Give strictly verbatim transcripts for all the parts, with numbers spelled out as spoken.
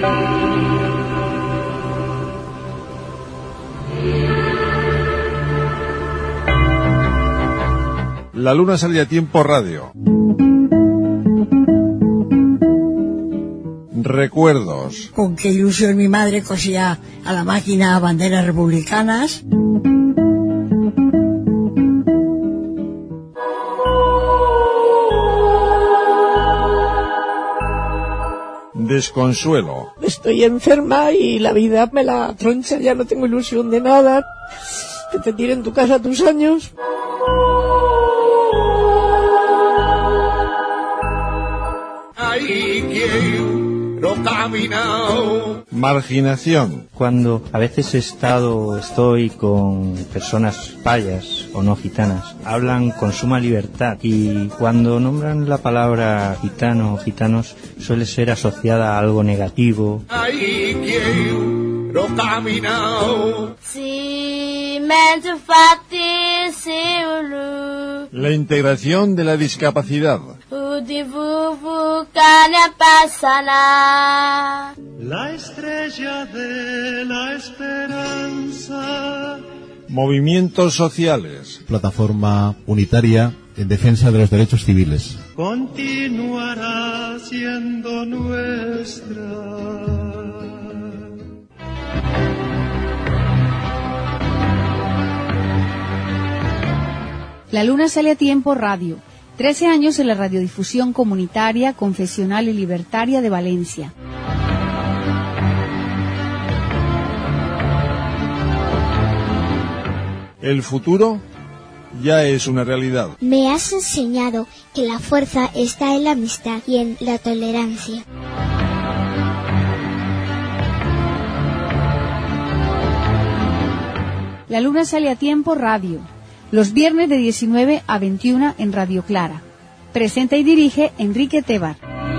La luna sale a tiempo radio. Recuerdos. Con qué ilusión mi madre cosía a la máquina banderas republicanas. Desconsuelo. Estoy enferma y la vida me la troncha, ya no tengo ilusión de nada. Que te tiren tu casa tus años. Ahí quiero caminar. Marginación. Cuando a veces he estado, estoy con personas payas o no gitanas, hablan con suma libertad y cuando nombran la palabra gitano o gitanos suele ser asociada a algo negativo. Ahí quiero caminar. La integración de la discapacidad. La estrella de la esperanza. Movimientos sociales. Plataforma unitaria en defensa de los derechos civiles. Continuará siendo nuestra. La luna sale a tiempo radio. Trece años en la radiodifusión comunitaria, confesional y libertaria de Valencia. El futuro ya es una realidad. Me has enseñado que la fuerza está en la amistad y en la tolerancia. La luna sale a tiempo radio. Los viernes de diecinueve a veintiuna en Radio Clara. Presenta y dirige Enrique Tebar.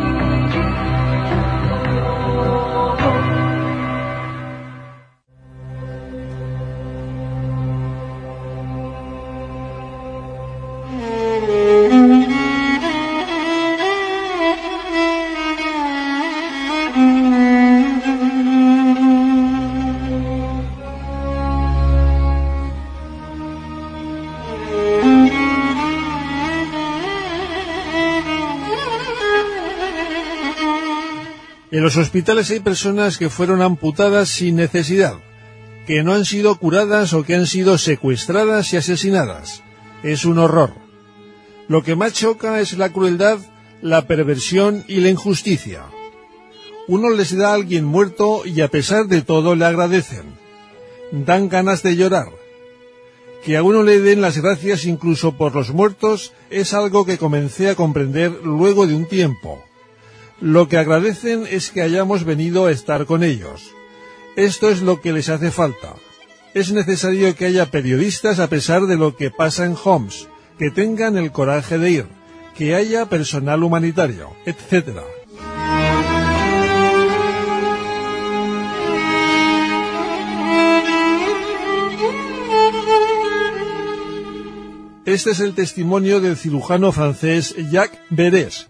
En los hospitales hay personas que fueron amputadas sin necesidad, que no han sido curadas o que han sido secuestradas y asesinadas. Es un horror. Lo que más choca es la crueldad, la perversión y la injusticia. Uno les da a alguien muerto y a pesar de todo le agradecen. Dan ganas de llorar. Que a uno le den las gracias incluso por los muertos es algo que comencé a comprender luego de un tiempo. Lo que agradecen es que hayamos venido a estar con ellos. Esto es lo que les hace falta. Es necesario que haya periodistas a pesar de lo que pasa en Homs, que tengan el coraje de ir, que haya personal humanitario, etcétera. Este es el testimonio del cirujano francés Jacques Beres.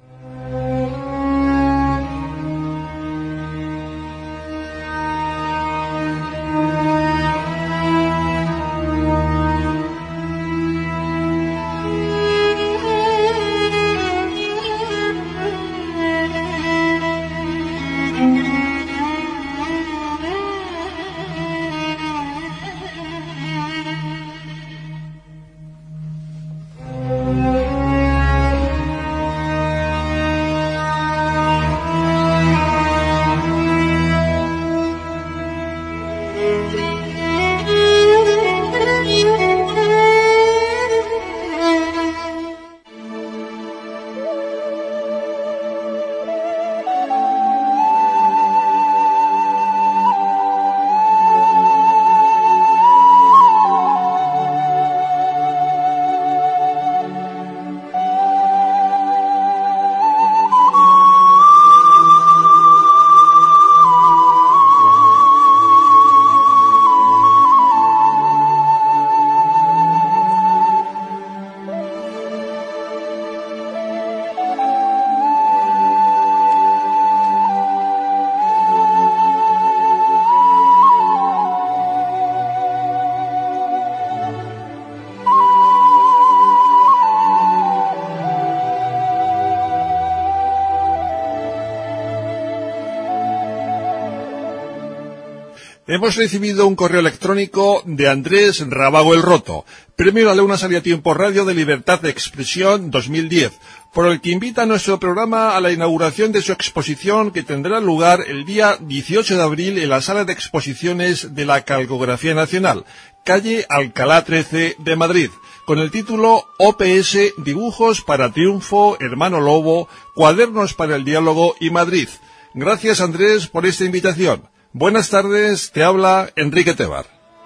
Hemos recibido un correo electrónico de Andrés Rábago el Roto, Premio La Luna Sale a Tiempo Radio de Libertad de Expresión dos mil diez, por el que invita a nuestro programa a la inauguración de su exposición que tendrá lugar el día dieciocho de abril en la Sala de Exposiciones de la Calcografía Nacional, calle Alcalá trece de Madrid, con el título O P S Dibujos para Triunfo, Hermano Lobo, Cuadernos para el Diálogo y Madrid. Gracias, Andrés, por esta invitación. Buenas tardes, te habla Enrique Tebar.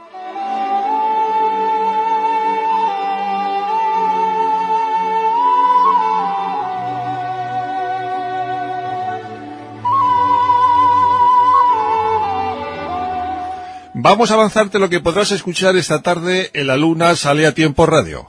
Vamos a avanzarte lo que podrás escuchar esta tarde en La Luna Sale a Tiempo Radio.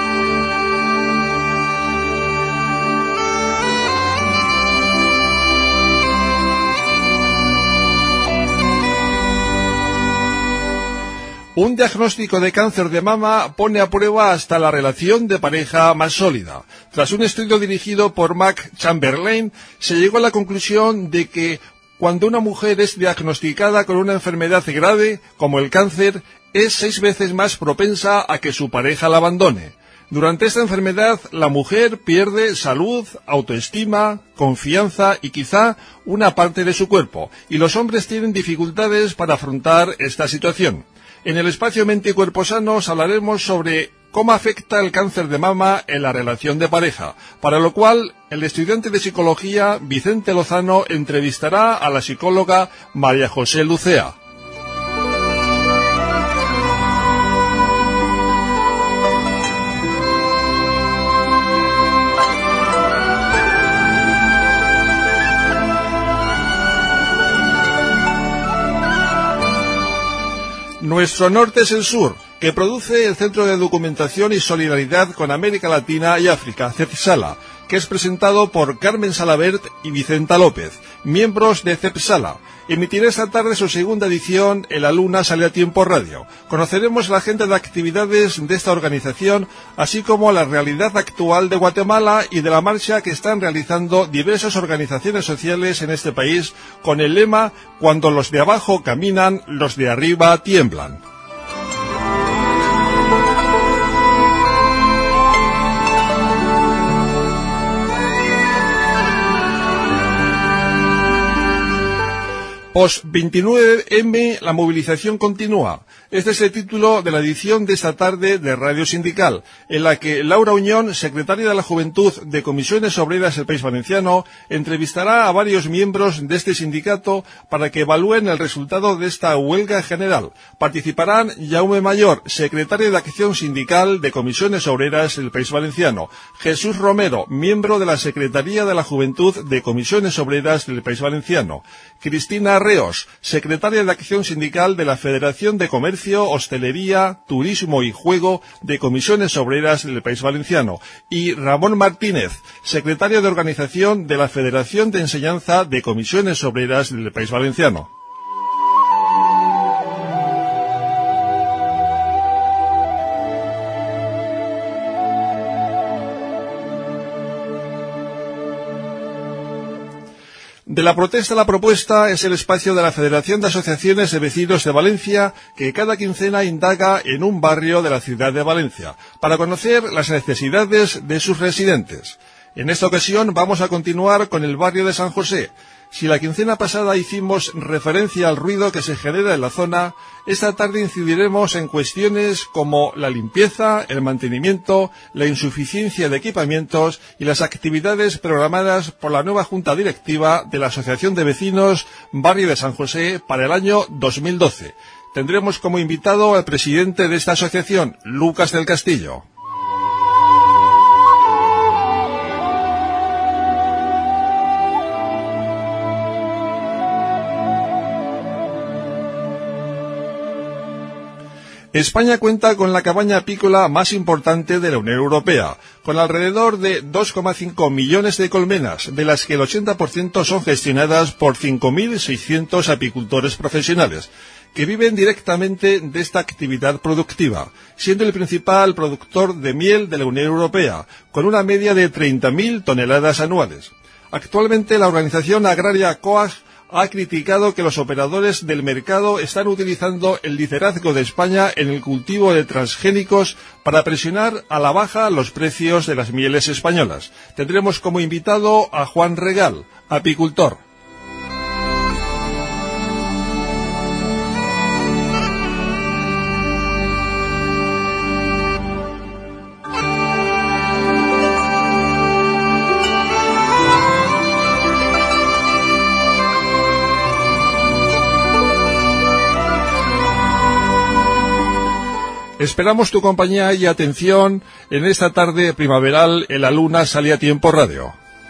Un diagnóstico de cáncer de mama pone a prueba hasta la relación de pareja más sólida. Tras un estudio dirigido por Mac Chamberlain, se llegó a la conclusión de que cuando una mujer es diagnosticada con una enfermedad grave, como el cáncer, es seis veces más propensa a que su pareja la abandone. Durante esta enfermedad, la mujer pierde salud, autoestima, confianza y quizá una parte de su cuerpo, y los hombres tienen dificultades para afrontar esta situación. En el espacio Mente y Cuerpo Sanos hablaremos sobre cómo afecta el cáncer de mama en la relación de pareja, para lo cual el estudiante de psicología Vicente Lozano entrevistará a la psicóloga María José Lucea. Nuestro norte es el sur, que produce el Centro de Documentación y Solidaridad con América Latina y África, CEPSALA, que es presentado por Carmen Salabert y Vicenta López, miembros de CEPSALA. Emitirá esta tarde su segunda edición en La Luna Sale a Tiempo Radio. Conoceremos la agenda de actividades de esta organización, así como la realidad actual de Guatemala y de la marcha que están realizando diversas organizaciones sociales en este país con el lema «Cuando los de abajo caminan, los de arriba tiemblan». Post veintinueve eme, la movilización continúa. Este es el título de la edición de esta tarde de Radio Sindical, en la que Laura Uñón, secretaria de la Juventud de Comisiones Obreras del País Valenciano, entrevistará a varios miembros de este sindicato para que evalúen el resultado de esta huelga general. Participarán Jaume Mayor, secretario de Acción Sindical de Comisiones Obreras del País Valenciano, Jesús Romero, miembro de la Secretaría de la Juventud de Comisiones Obreras del País Valenciano, Cristina Reos, secretaria de Acción Sindical de la Federación de Comercio, Hostelería, Turismo y Juego de Comisiones Obreras del País Valenciano, y Ramón Martínez, secretario de Organización de la Federación de Enseñanza de Comisiones Obreras del País Valenciano. De la protesta a la propuesta es el espacio de la Federación de Asociaciones de Vecinos de Valencia, que cada quincena indaga en un barrio de la ciudad de Valencia, para conocer las necesidades de sus residentes. En esta ocasión vamos a continuar con el barrio de San José. Si la quincena pasada hicimos referencia al ruido que se genera en la zona, esta tarde incidiremos en cuestiones como la limpieza, el mantenimiento, la insuficiencia de equipamientos y las actividades programadas por la nueva Junta Directiva de la Asociación de Vecinos Barrio de San José para el año dos mil doce. Tendremos como invitado al presidente de esta asociación, Lucas del Castillo. España cuenta con la cabaña apícola más importante de la Unión Europea, con alrededor de dos coma cinco millones de colmenas, de las que el ochenta por ciento son gestionadas por cinco mil seiscientos apicultores profesionales, que viven directamente de esta actividad productiva, siendo el principal productor de miel de la Unión Europea, con una media de treinta mil toneladas anuales. Actualmente la organización agraria COAG ha criticado que los operadores del mercado están utilizando el liderazgo de España en el cultivo de transgénicos para presionar a la baja los precios de las mieles españolas. Tendremos como invitado a Juan Regal, apicultor. Esperamos tu compañía y atención en esta tarde primaveral en La Luna Sale a Tiempo Radio.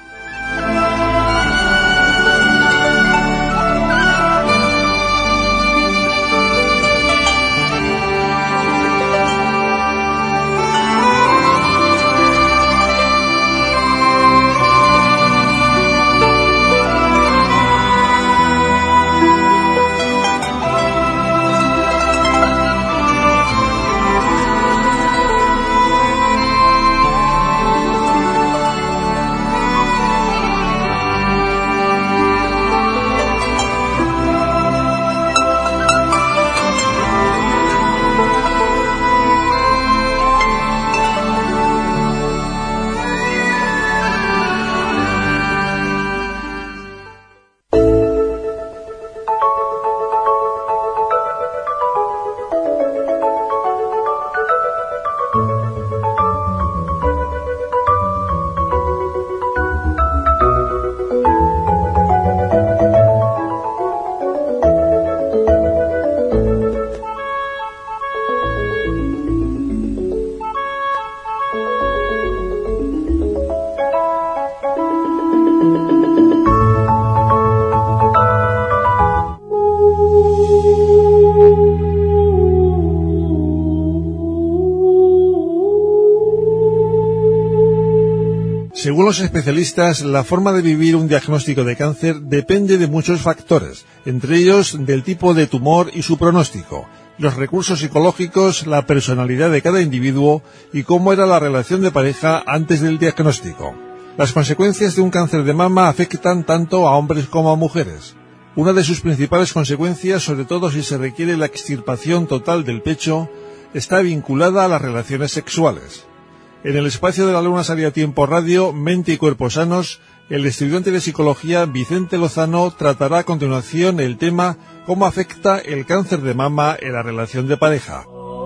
Según los especialistas, la forma de vivir un diagnóstico de cáncer depende de muchos factores, entre ellos del tipo de tumor y su pronóstico, los recursos psicológicos, la personalidad de cada individuo y cómo era la relación de pareja antes del diagnóstico. Las consecuencias de un cáncer de mama afectan tanto a hombres como a mujeres. Una de sus principales consecuencias, sobre todo si se requiere la extirpación total del pecho, está vinculada a las relaciones sexuales. En el espacio de La Luna Sale a Tiempo Radio, Mente y Cuerpos Sanos, el estudiante de psicología Vicente Lozano tratará a continuación el tema cómo afecta el cáncer de mama en la relación de pareja.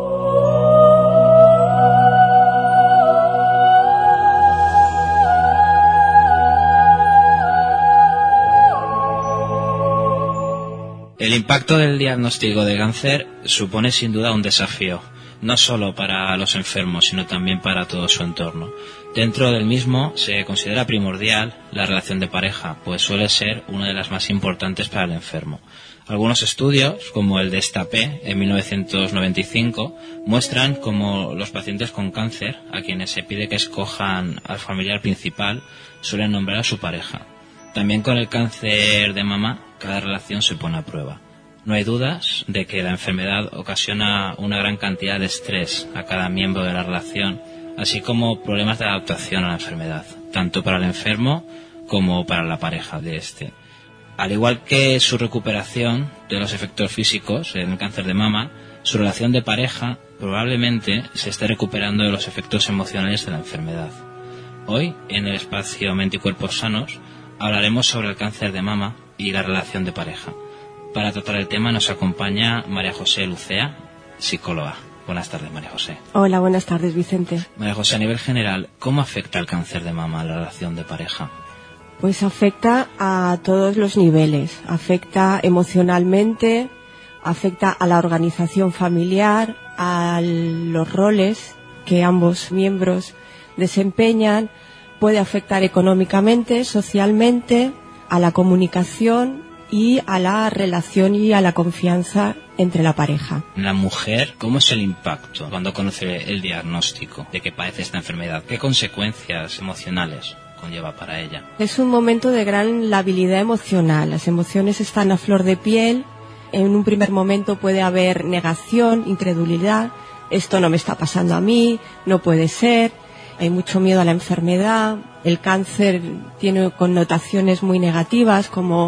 El impacto del diagnóstico de cáncer supone sin duda un desafío, no solo para los enfermos, sino también para todo su entorno. Dentro del mismo se considera primordial la relación de pareja, pues suele ser una de las más importantes para el enfermo. Algunos estudios, como el de Estapé en mil novecientos noventa y cinco, muestran cómo los pacientes con cáncer, a quienes se pide que escojan al familiar principal, suelen nombrar a su pareja. También con el cáncer de mama, cada relación se pone a prueba. No hay dudas de que la enfermedad ocasiona una gran cantidad de estrés a cada miembro de la relación, así como problemas de adaptación a la enfermedad, tanto para el enfermo como para la pareja de este. Al igual que su recuperación de los efectos físicos en el cáncer de mama, su relación de pareja probablemente se esté recuperando de los efectos emocionales de la enfermedad. Hoy, en el espacio Mente y Cuerpos Sanos, hablaremos sobre el cáncer de mama y la relación de pareja. Para tratar el tema nos acompaña María José Lucea, psicóloga. Buenas tardes, María José. Hola, buenas tardes, Vicente. María José, a nivel general, ¿cómo afecta el cáncer de mama a la relación de pareja? Pues afecta a todos los niveles. Afecta emocionalmente, afecta a la organización familiar, a los roles que ambos miembros desempeñan, puede afectar económicamente, socialmente, a la comunicación y a la relación y a la confianza entre la pareja. La mujer, ¿cómo es el impacto cuando conoce el diagnóstico de que padece esta enfermedad? ¿Qué consecuencias emocionales conlleva para ella? Es un momento de gran labilidad emocional. Las emociones están a flor de piel. En un primer momento puede haber negación, incredulidad. Esto no me está pasando a mí, no puede ser. Hay mucho miedo a la enfermedad. El cáncer tiene connotaciones muy negativas como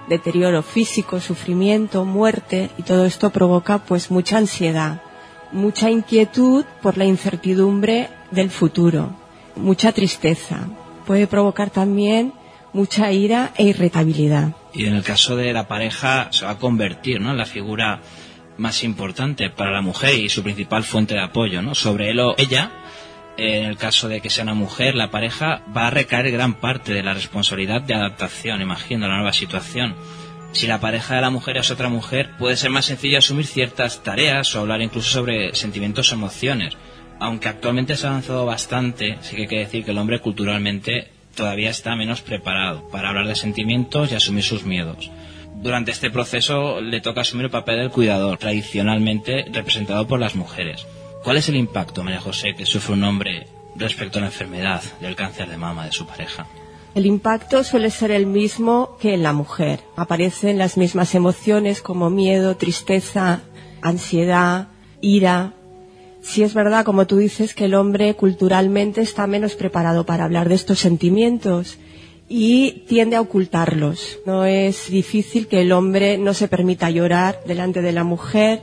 deterioro físico, sufrimiento, muerte, y todo esto provoca pues mucha ansiedad, mucha inquietud por la incertidumbre del futuro, mucha tristeza. Puede provocar también mucha ira e irritabilidad. Y en el caso de la pareja se va a convertir, ¿no?, en la figura más importante para la mujer y su principal fuente de apoyo, ¿no? Sobre él o ella, en el caso de que sea una mujer, la pareja va a recaer gran parte de la responsabilidad de adaptación, imagino, a la nueva situación. Si la pareja de la mujer es otra mujer, puede ser más sencillo asumir ciertas tareas o hablar incluso sobre sentimientos o emociones. Aunque actualmente se ha avanzado bastante, sí que hay que decir que el hombre culturalmente todavía está menos preparado para hablar de sentimientos y asumir sus miedos. Durante este proceso le toca asumir el papel del cuidador, tradicionalmente representado por las mujeres. ¿Cuál es el impacto, María José, que sufre un hombre respecto a la enfermedad del cáncer de mama de su pareja? El impacto suele ser el mismo que en la mujer. Aparecen las mismas emociones como miedo, tristeza, ansiedad, ira. Sí es verdad, como tú dices, que el hombre culturalmente está menos preparado para hablar de estos sentimientos y tiende a ocultarlos. No es difícil que el hombre no se permita llorar delante de la mujer,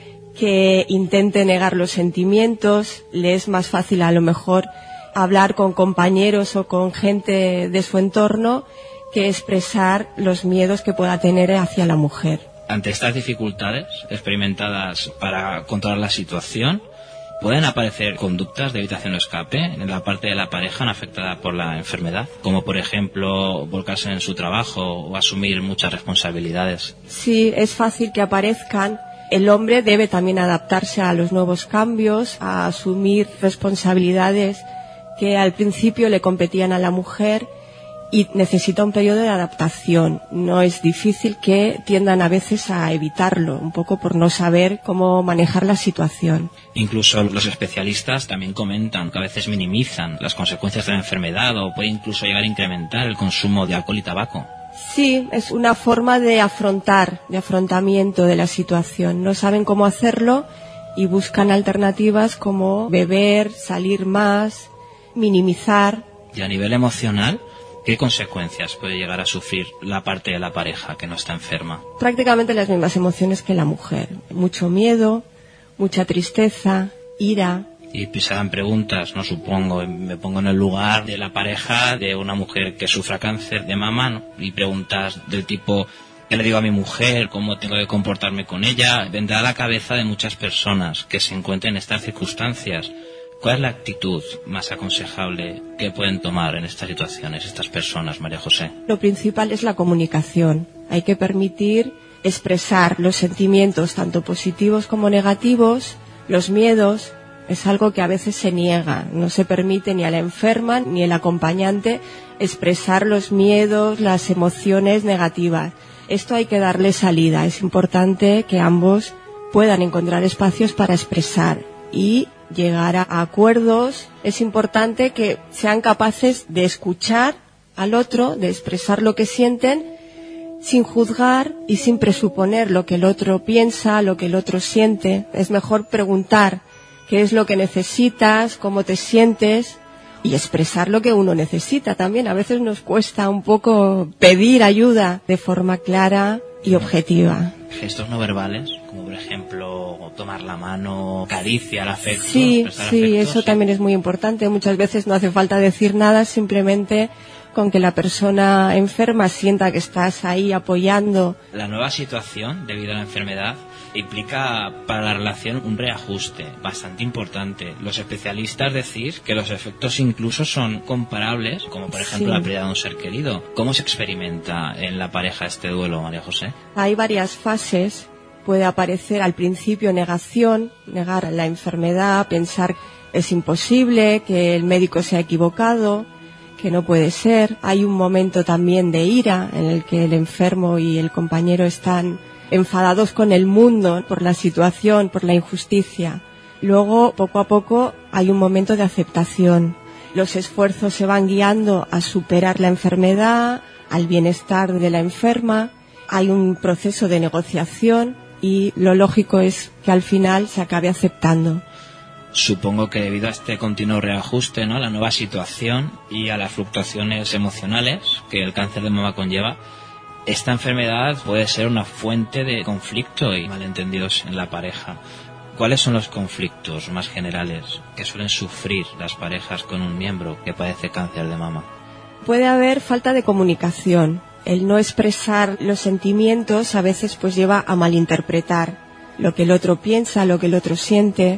que intente negar los sentimientos. Le es más fácil a lo mejor hablar con compañeros o con gente de su entorno que expresar los miedos que pueda tener hacia la mujer. Ante estas dificultades experimentadas para controlar la situación, pueden aparecer conductas de evitación o escape en la parte de la pareja no afectada por la enfermedad, como por ejemplo volcarse en su trabajo o asumir muchas responsabilidades. Sí, es fácil que aparezcan. El hombre debe también adaptarse a los nuevos cambios, a asumir responsabilidades que al principio le competían a la mujer, y necesita un periodo de adaptación. No es difícil que tiendan a veces a evitarlo, un poco por no saber cómo manejar la situación. Incluso los especialistas también comentan que a veces minimizan las consecuencias de la enfermedad o puede incluso llegar a incrementar el consumo de alcohol y tabaco. Sí, es una forma de afrontar, de afrontamiento de la situación. No saben cómo hacerlo y buscan alternativas como beber, salir más, minimizar. Y a nivel emocional, ¿qué consecuencias puede llegar a sufrir la parte de la pareja que no está enferma? Prácticamente las mismas emociones que la mujer. Mucho miedo, mucha tristeza, ira. Y se dan preguntas, no supongo, me pongo en el lugar de la pareja de una mujer que sufra cáncer de mama, ¿no? Y preguntas del tipo, ¿qué le digo a mi mujer? ¿Cómo tengo que comportarme con ella? Vendrá a la cabeza de muchas personas que se encuentren en estas circunstancias. ¿Cuál es la actitud más aconsejable que pueden tomar en estas situaciones estas personas, María José? Lo principal es la comunicación. Hay que permitir expresar los sentimientos, tanto positivos como negativos, los miedos. Es algo que a veces se niega. No se permite ni a la enferma ni al acompañante expresar los miedos, las emociones negativas. Esto hay que darle salida. Es importante que ambos puedan encontrar espacios para expresar y llegar a acuerdos. Es importante que sean capaces de escuchar al otro, de expresar lo que sienten, sin juzgar y sin presuponer lo que el otro piensa, lo que el otro siente. Es mejor preguntar qué es lo que necesitas, cómo te sientes, y expresar lo que uno necesita también. A veces nos cuesta un poco pedir ayuda de forma clara y objetiva. Gestos no verbales, como por ejemplo tomar la mano, caricia, el afecto. Sí, sí, afecto, eso sí. también es muy importante. Muchas veces no hace falta decir nada, simplemente con que la persona enferma sienta que estás ahí apoyando. La nueva situación debido a la enfermedad implica para la relación un reajuste bastante importante. Los especialistas decís que los efectos incluso son comparables, como por ejemplo sí. la pérdida de un ser querido. ¿Cómo se experimenta en la pareja este duelo, María José? Hay varias fases. Puede aparecer al principio negación, negar la enfermedad, pensar que es imposible, que el médico se ha equivocado, que no puede ser. Hay un momento también de ira en el que el enfermo y el compañero están enfadados con el mundo por la situación, por la injusticia. Luego, poco a poco, hay un momento de aceptación. Los esfuerzos se van guiando a superar la enfermedad, al bienestar de la enferma. Hay un proceso de negociación y lo lógico es que al final se acabe aceptando. Supongo que debido a este continuo reajuste, ¿no?, la nueva situación y a las fluctuaciones emocionales que el cáncer de mama conlleva, Esta enfermedad puede ser una fuente de conflicto y malentendidos en la pareja. ¿Cuáles son los conflictos más generales que suelen sufrir las parejas con un miembro que padece cáncer de mama? Puede haber falta de comunicación. El no expresar los sentimientos a veces pues lleva a malinterpretar lo que el otro piensa, lo que el otro siente.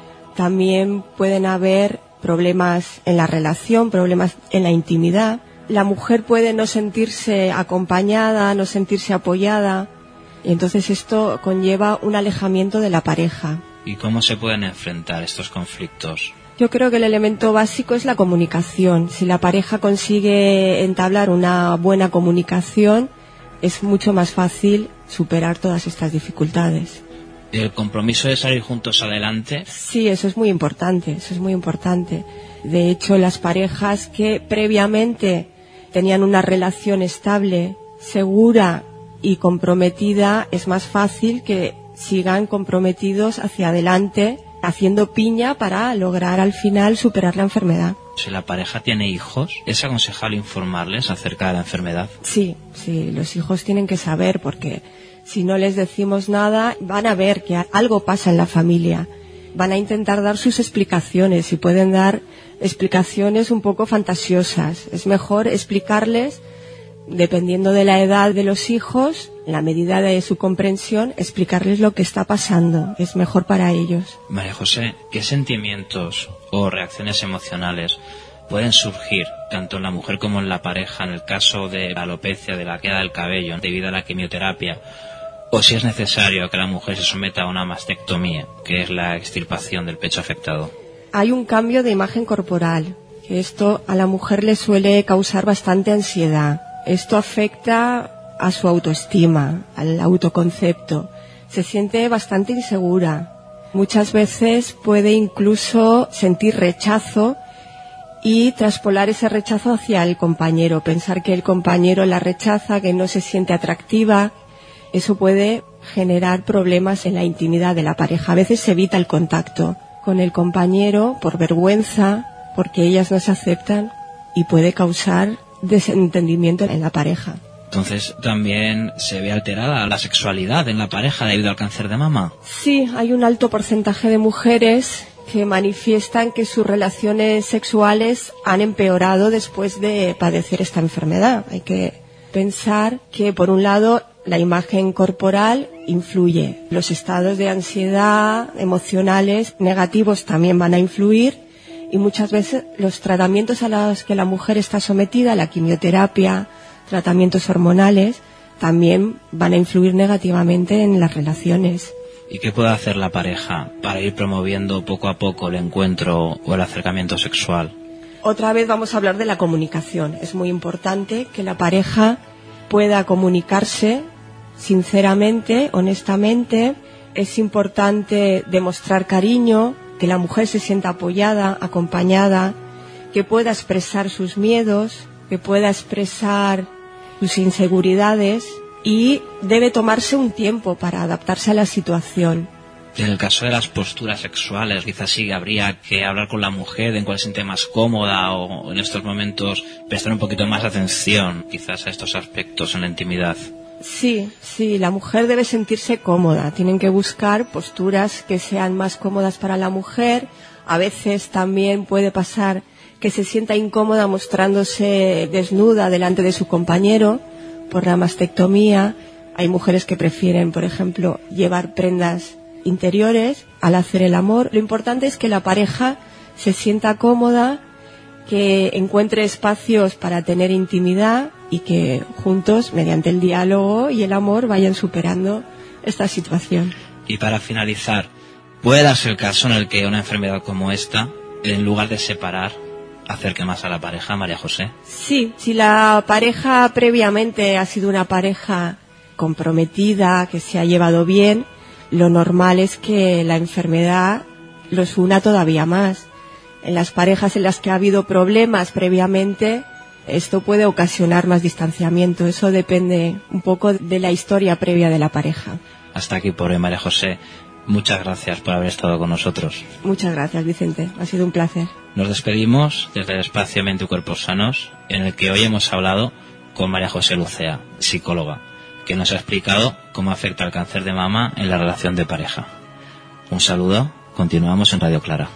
También pueden haber problemas en la relación, problemas en la intimidad. La mujer puede no sentirse acompañada, no sentirse apoyada, y entonces esto conlleva un alejamiento de la pareja. ¿Y cómo se pueden enfrentar estos conflictos? Yo creo que el elemento básico es la comunicación. Si la pareja consigue entablar una buena comunicación, es mucho más fácil superar todas estas dificultades. ¿El compromiso de salir juntos adelante? Sí, eso es muy importante, eso es muy importante. De hecho, las parejas que previamente tenían una relación estable, segura y comprometida, es más fácil que sigan comprometidos hacia adelante, haciendo piña para lograr al final superar la enfermedad. Si la pareja tiene hijos, ¿es aconsejable informarles acerca de la enfermedad? Sí, sí, los hijos tienen que saber, porque si no les decimos nada, van a ver que algo pasa en la familia. Van a intentar dar sus explicaciones y pueden dar explicaciones un poco fantasiosas. Es mejor explicarles, dependiendo de la edad de los hijos, en la medida de su comprensión, explicarles lo que está pasando. Es mejor para ellos. María José, ¿qué sentimientos o reacciones emocionales pueden surgir tanto en la mujer como en la pareja en el caso de la alopecia, de la queda del cabello debido a la quimioterapia? O si es necesario que la mujer se someta a una mastectomía, que es la extirpación del pecho afectado. Hay un cambio de imagen corporal, que esto a la mujer le suele causar bastante ansiedad. Esto afecta a su autoestima, al autoconcepto. Se siente bastante insegura. Muchas veces puede incluso sentir rechazo y traspolar ese rechazo hacia el compañero, pensar que el compañero la rechaza, que no se siente atractiva. Eso puede generar problemas en la intimidad de la pareja. A veces se evita el contacto con el compañero por vergüenza, porque ellas no se aceptan, y puede causar desentendimiento en la pareja. Entonces, ¿también se ve alterada la sexualidad en la pareja debido al cáncer de mama? Sí, hay un alto porcentaje de mujeres que manifiestan que sus relaciones sexuales han empeorado después de padecer esta enfermedad. Hay que pensar que, por un lado, la imagen corporal influye. Los estados de ansiedad emocionales negativos también van a influir, y muchas veces los tratamientos a los que la mujer está sometida, la quimioterapia, tratamientos hormonales, también van a influir negativamente en las relaciones. ¿Y qué puede hacer la pareja para ir promoviendo poco a poco el encuentro o el acercamiento sexual? Otra vez vamos a hablar de la comunicación. Es muy importante que la pareja pueda comunicarse sinceramente, honestamente. Es importante demostrar cariño, que la mujer se sienta apoyada, acompañada, que pueda expresar sus miedos, que pueda expresar sus inseguridades, y debe tomarse un tiempo para adaptarse a la situación. En el caso de las posturas sexuales, quizás sí habría que hablar con la mujer en cuál se siente más cómoda, o en estos momentos prestar un poquito más de atención quizás a estos aspectos en la intimidad. Sí, sí, la mujer debe sentirse cómoda. Tienen que buscar posturas que sean más cómodas para la mujer. A veces también puede pasar que se sienta incómoda mostrándose desnuda delante de su compañero por la mastectomía. Hay mujeres que prefieren, por ejemplo, llevar prendas interiores al hacer el amor. Lo importante es que la pareja se sienta cómoda, que encuentre espacios para tener intimidad y que juntos, mediante el diálogo y el amor, vayan superando esta situación. Y para finalizar, ¿puede darse el caso en el que una enfermedad como esta, en lugar de separar, acerque más a la pareja, María José? Sí, si la pareja previamente ha sido una pareja comprometida, que se ha llevado bien, lo normal es que la enfermedad los una todavía más. En las parejas en las que ha habido problemas previamente, esto puede ocasionar más distanciamiento. Eso depende un poco de la historia previa de la pareja. Hasta aquí por hoy, María José. Muchas gracias por haber estado con nosotros. Muchas gracias, Vicente. Ha sido un placer. Nos despedimos desde el espacio Mente y Cuerpos Sanos, en el que hoy hemos hablado con María José Lucea, psicóloga, que nos ha explicado cómo afecta el cáncer de mama en la relación de pareja. Un saludo, continuamos en Radio Clara.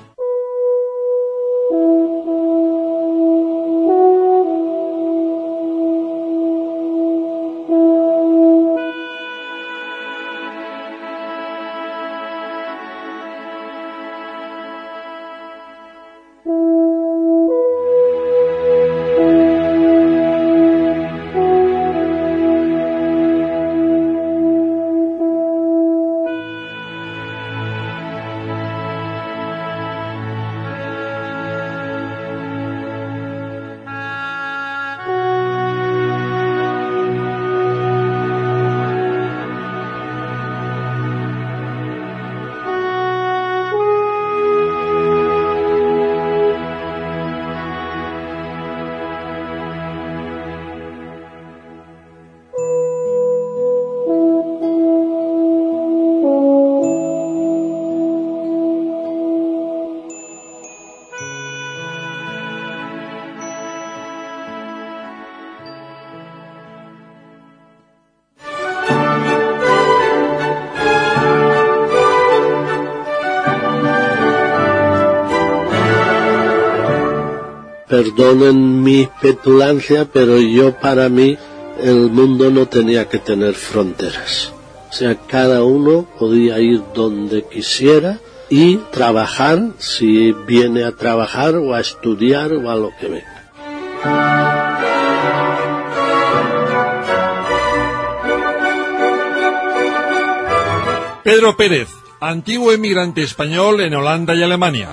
Perdonen mi petulancia, pero yo para mí el mundo no tenía que tener fronteras. O sea, cada uno podía ir donde quisiera y trabajar si viene a trabajar o a estudiar o a lo que venga. Pedro Pérez, antiguo emigrante español en Holanda y Alemania.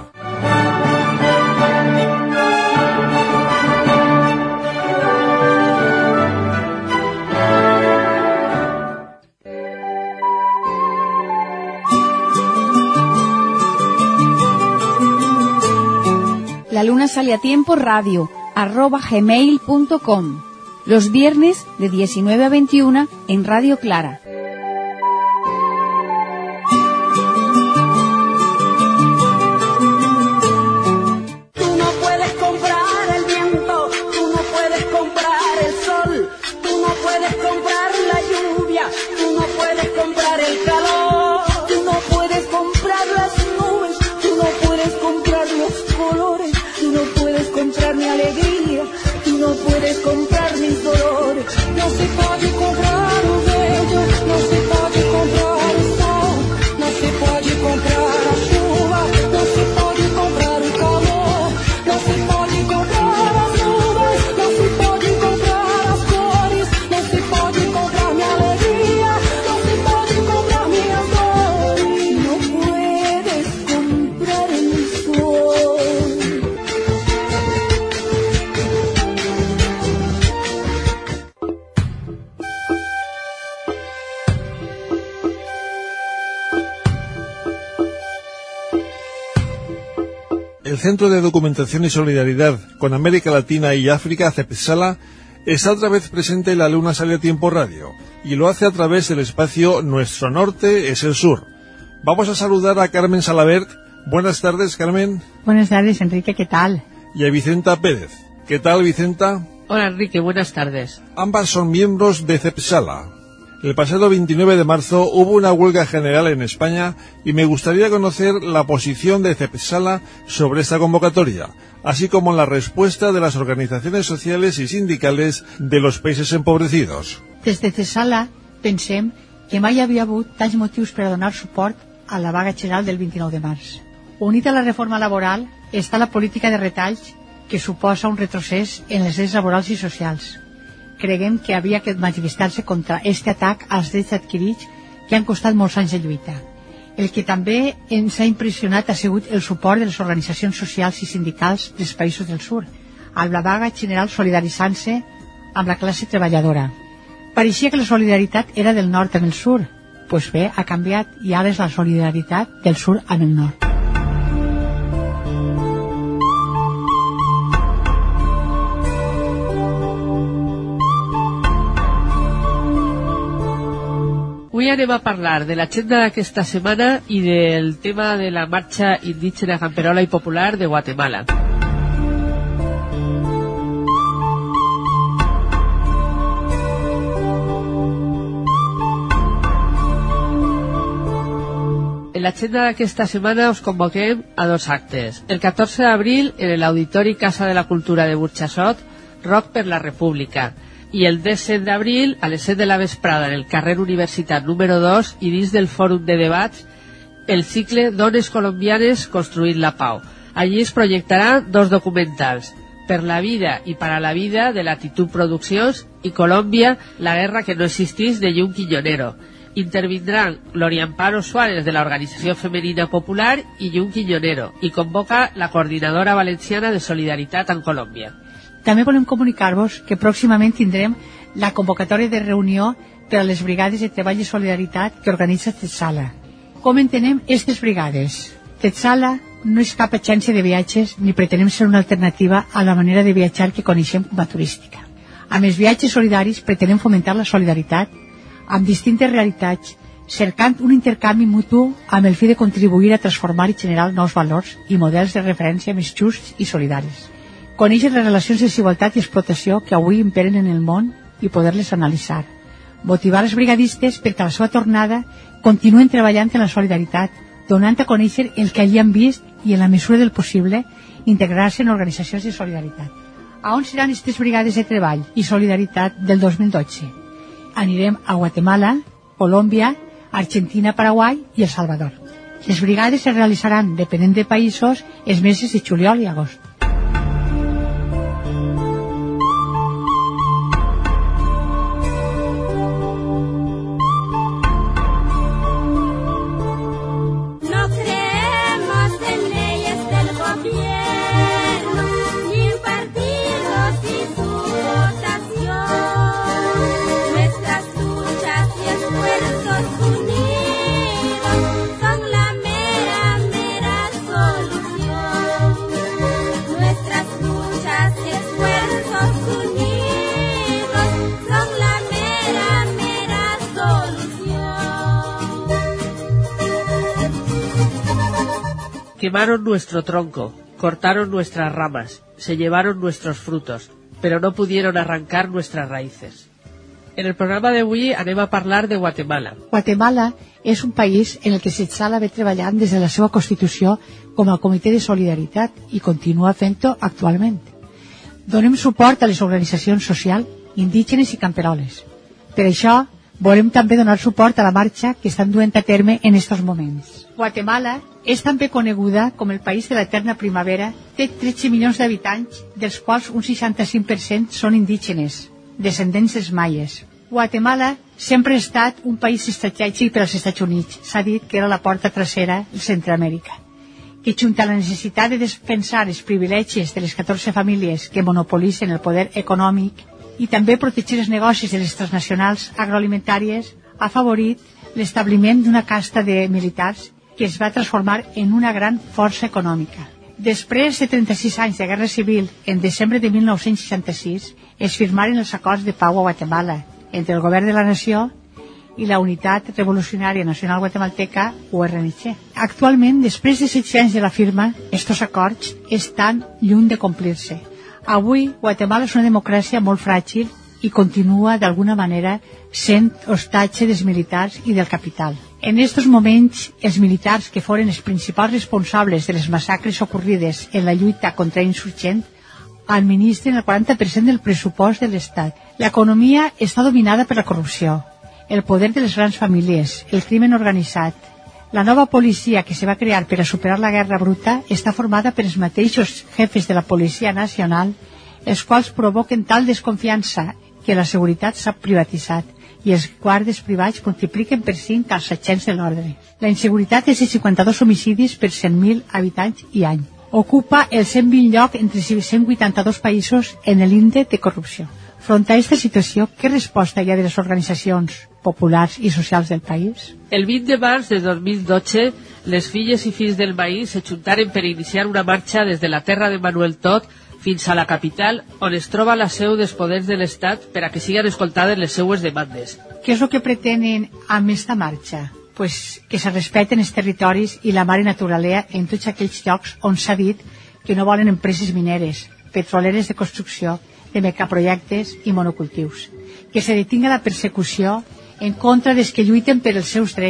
La luna sale a tiempo radio, arroba gmail punto com. Los viernes de diecinueve a veintiuna en Radio Clara. Tú no puedes comprar el viento, tú no puedes comprar el sol, tú no puedes comprar la lluvia, tú no puedes comprar el calor, tú no puedes comprar las nubes, tú no puedes comprar los colores. Tú no puedes comprar mi alegría, tú no puedes comprar mis dolores. No se puede comprar lo bello, no se puede comprar el sol, no se puede comprar la chuva, no se puede comprar el calor, no se puede comprar las nubes, no se puede comprar las flores, no se puede comprar mi alegría, no se puede comprar mi amor. No puedes comprar el sol. El Centro de Documentación y Solidaridad con América Latina y África, CEPSALA, está otra vez presente en La Luna Sale a Tiempo Radio, y lo hace a través del espacio Nuestro Norte es el Sur. Vamos a saludar a Carmen Salabert. Buenas tardes, Carmen. Buenas tardes, Enrique, ¿qué tal? Y a Vicenta Pérez. ¿Qué tal, Vicenta? Hola, Enrique, buenas tardes. Ambas son miembros de CEPSALA. El pasado veintinueve de marzo hubo una huelga general en España y me gustaría conocer la posición de CEPSALA sobre esta convocatoria, así como la respuesta de las organizaciones sociales y sindicales de los países empobrecidos. Des de CEPSALA pensem que mai hi havia hagut tants motius per a donar suport a la vaga general del vint-i-nou de març. Unit a la reforma laboral està la política de retalls que suposa un retrocés en els drets laborals i socials. Creguem que havia que manifestar-se contra aquest atac als drets adquirits que han costat molts anys de lluita. El que també ens ha impressionat ha sigut el suport de les organitzacions socials i sindicals dels països del sud, amb la vaga general solidaritzant-se amb la classe treballadora. Pareixia que la solidaritat era del nord amb el sud. Pues bé, ha canviat i ara és la solidaritat del sud amb el nord. Avui anem a parlar de l'agenda d'aquesta setmana i del tema de la marxa indígena, camperola i popular de Guatemala. En l'agenda d'aquesta setmana us convoquem a dos actes. El catorze d'abril, en l'Auditori Casa de la Cultura de Burxassot, Rock per la República. I el disset d'abril, a les set de la vesprada, en el carrer Universitat número dos i dins del Fòrum de Debats, el cicle Dones Colombianes Construint la Pau. Allí es projectaran dos documentals, Per la vida i para la vida, de Latitud Produccions, i Colòmbia, la guerra que no existís, de Llum Quiñonero. Intervindran Gloria Amparo Suárez, de la Organizació Femenina Popular, i Llum Quiñonero, i convoca la Coordinadora Valenciana de Solidaritat en Colòmbia. També volem comunicar-vos que pròximament tindrem la convocatòria de reunió per a les brigades de treball i solidaritat que organitza Tetsala. Com entenem aquestes brigades? Tetsala no és cap agència de viatges ni pretenem ser una alternativa a la manera de viatjar que coneixem com a turística. Amb els viatges solidaris pretenem fomentar la solidaritat amb distintes realitats, cercant un intercanvi mutu amb el fi de contribuir a transformar i generar nous valors i models de referència més justs i solidaris. Conèixer les relacions de desigualtat i explotació que avui imperen en el món i poder-les analitzar. Motivar els brigadistes perquè a la seva tornada continuen treballant en la solidaritat, donant a conèixer el que allí han vist i, en la mesura del possible, integrar-se en organitzacions de solidaritat. A on seran aquestes brigades de treball i solidaritat del dos mil dotze? Anirem a Guatemala, Colòmbia, Argentina, Paraguai i El Salvador. Les brigades es realitzaran, depenent de països, els mesos de juliol i agost. Quemaron nuestro tronco, cortaron nuestras ramas, se llevaron nuestros frutos, pero no pudieron arrancar nuestras raíces. En el programa d'avui anem a parlar de Guatemala. Guatemala és un país en el que Tetsala ve treballant des de la seva constitució com a comitè de solidaritat i continua fent-ho actualment. Donem suport a les organitzacions socials, indígenes i camperoles. Per això, volem també donar suport a la marxa que estan duent a terme en estos moments. Guatemala és també coneguda com el país de l'eterna primavera, té tretze milions d'habitants, dels quals un seixanta-cinc per cent són indígenes, descendents dels maies. Guatemala sempre ha estat un país estratègic per als Estats Units. S'ha dit que era la porta trasera de Centroamèrica, que junt a la necessitat de defensar els privilegis de les catorze famílies que monopolitzen el poder econòmic i també protegir els negocis de les transnacionals agroalimentàries, ha favorit l'establiment d'una casta de militars que es va transformar en una gran força econòmica. Després de trenta-sis anys de guerra civil, en desembre de mil nou-cents seixanta-sis, es firmaren els acords de pau a Guatemala entre el govern de la nació i la Unitat Revolucionària Nacional Guatemalteca, U R N C. Actualment, després de setze anys de la firma, estos acords estan lluny de complir-se. Avui, Guatemala és una democràcia molt fràgil i continua, d'alguna manera, sent hostatge dels militars i del capital. En estos moments, els militars que foren els principals responsables de les massacres ocorrides en la lluita contra insurgent administren el quaranta per cent del pressupost de l'Estat. L'economia està dominada per la corrupció, el poder de les grans famílies, el crimen organitzat. La nova policia que se va crear per a superar la guerra bruta està formada per els mateixos jefes de la Policia Nacional, els quals provoquen tal desconfiança que la seguretat s'ha privatitzat i els guardes privats multipliquen per cinc els agents de l'ordre. La inseguretat és de cinquanta-dos homicidis per cent mil habitants i any. Ocupa el cent vint lloc entre cent vuitanta-dos països en l'índex de corrupció. Front a aquesta situació, què resposta hi ha de les organitzacions populars i socials del país? El vint de març de dos mil dotze, les filles i fills del maïs se juntaren per iniciar una marxa des de la terra de Manuel Tot fins a la capital, on es troba la seu dels poders de l'Estat per a que siguen escoltades les seues demandes. Què és el que pretenen amb aquesta marxa? Pues que se respeten els territoris i la mare naturalea en tots aquells llocs on s'ha dit que no volen empreses mineres, petroleres de construcció, de megaprojectes i monocultius. Que se detinga la persecució en contra dels que lluiten per els seus drets,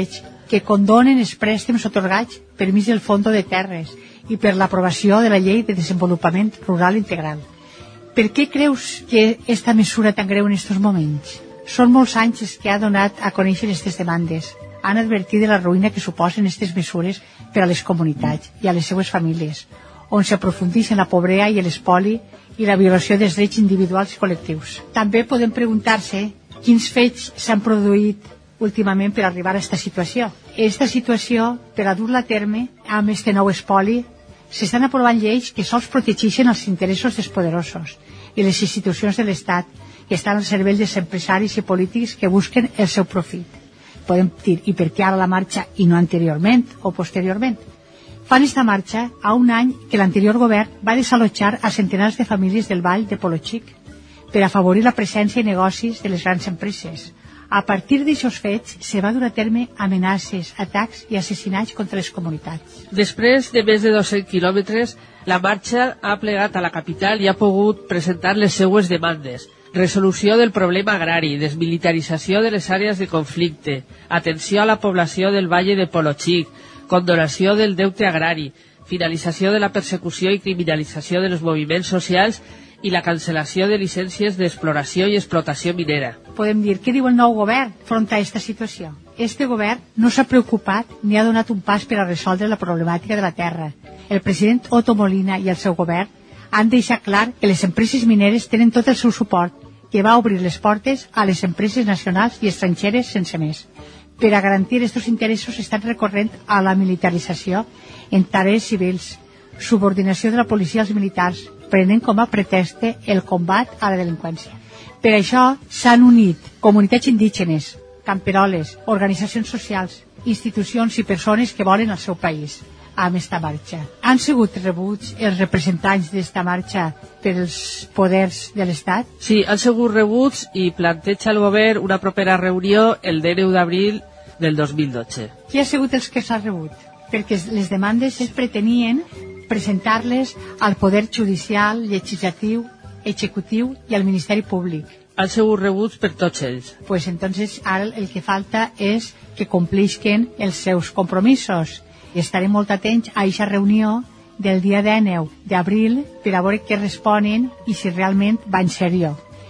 que condonen els préstecs otorgats per mig del Fondo de Terres i per l'aprovació de la Llei de Desenvolupament Rural Integral. Per què creus que esta mesura tan greu en aquests moments? Són molts anys els que ha donat a conèixer aquestes demandes. Han advertit de la ruïna que suposen aquestes mesures per a les comunitats i a les seues famílies, on s'aprofundeix en la pobresa i l'espoli i la violació dels drets individuals i col·lectius. També podem preguntar-se quins fets s'han produït últimament per arribar a aquesta situació. Aquesta situació, per a dur-la a terme amb este nou espoli, s'estan aprovant lleis que sols protegeixen els interessos dels poderosos i les institucions de l'Estat que estan al servei dels empresaris i polítics que busquen el seu profit. Podem dir, i per què ara la marxa i no anteriorment o posteriorment? Fan esta marxa a un any que l'anterior govern va desallotjar a centenars de famílies del Vall de Polochic per afavorir la presència i negocis de les grans empreses. A partir d'aixòs fets, se va dur a terme amenaces, atacs i assassinats contra les comunitats. Després de més de dos-cents quilòmetres, la marxa ha plegat a la capital i ha pogut presentar les seues demandes. Resolució del problema agrari, desmilitarització de les àrees de conflicte, atenció a la població del Valle de Polochic, condonació del deute agrari, finalització de la persecució i criminalització dels moviments socials i la cancel·lació de llicències d'exploració i explotació minera. Podem dir, què diu el nou govern front a aquesta situació? Este govern no s'ha preocupat ni ha donat un pas per a resoldre la problemàtica de la terra. El president Otto Molina i el seu govern han deixat clar que les empreses mineres tenen tot el seu suport, que va obrir les portes a les empreses nacionals i estrangeres sense més. Per a garantir aquests interessos estan recorrent a la militarització en tarees civils, subordinació de la policia als militars, prenent com a pretexte el combat a la delinqüència. Per això s'han unit comunitats indígenes, camperoles, organitzacions socials, institucions i persones que volen el seu país amb esta marxa. Han sigut rebuts els representants d'esta marxa per els poders de l'Estat? Sí, han sigut rebuts i planteja el govern una propera reunió el dinou d'abril del dos mil dotze. Qui ha sigut els que s'ha rebut? Perquè les demandes es pretenien presentar-les al Poder Judicial, Legislatiu, Executiu i al Ministeri Públic. Han sigut rebuts per tots ells. Pues entonces ara el que falta és que complisquen els seus compromisos. I estarem molt atents a aquesta reunió del dia dinou d'abril per a veure què responen i si realment va en sèrio.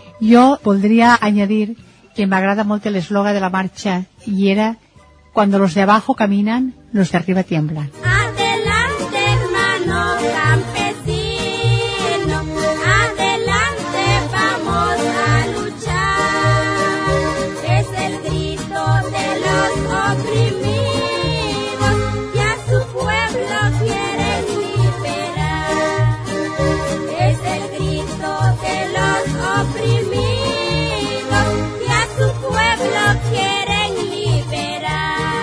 Jo voldria añadir que m'agrada molt l'eslògan de la marxa i era «Cuando los de abajo caminan, los de arriba tiemblan». Adelante, hermano campesino, adelante, vamos a luchar. Es el grito de los oprimidos que a su pueblo quieren liberar. Es el grito de los oprimidos que a su pueblo quieren liberar.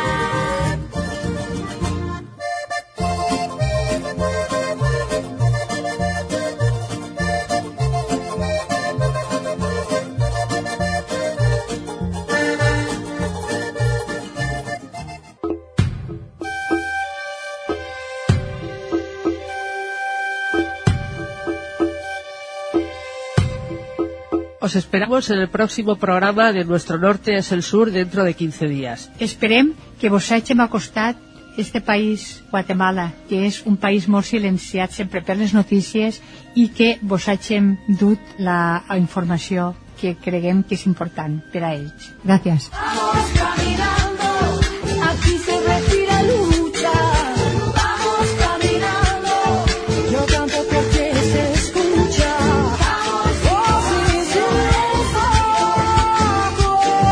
Os esperamos en el próximo programa de Nuestro Norte es el Sur dentro de quince días. Esperem que vos hàgim acostat este país, Guatemala, que és un país molt silenciat sempre per les notícies i que vos hàgim dut la informació que creguem que és important per a ells. Gràcies. Vamos caminando, aquí se respira lucha. Vamos caminando, yo canto porque se escucha. Vamos, oh, silencio del foco.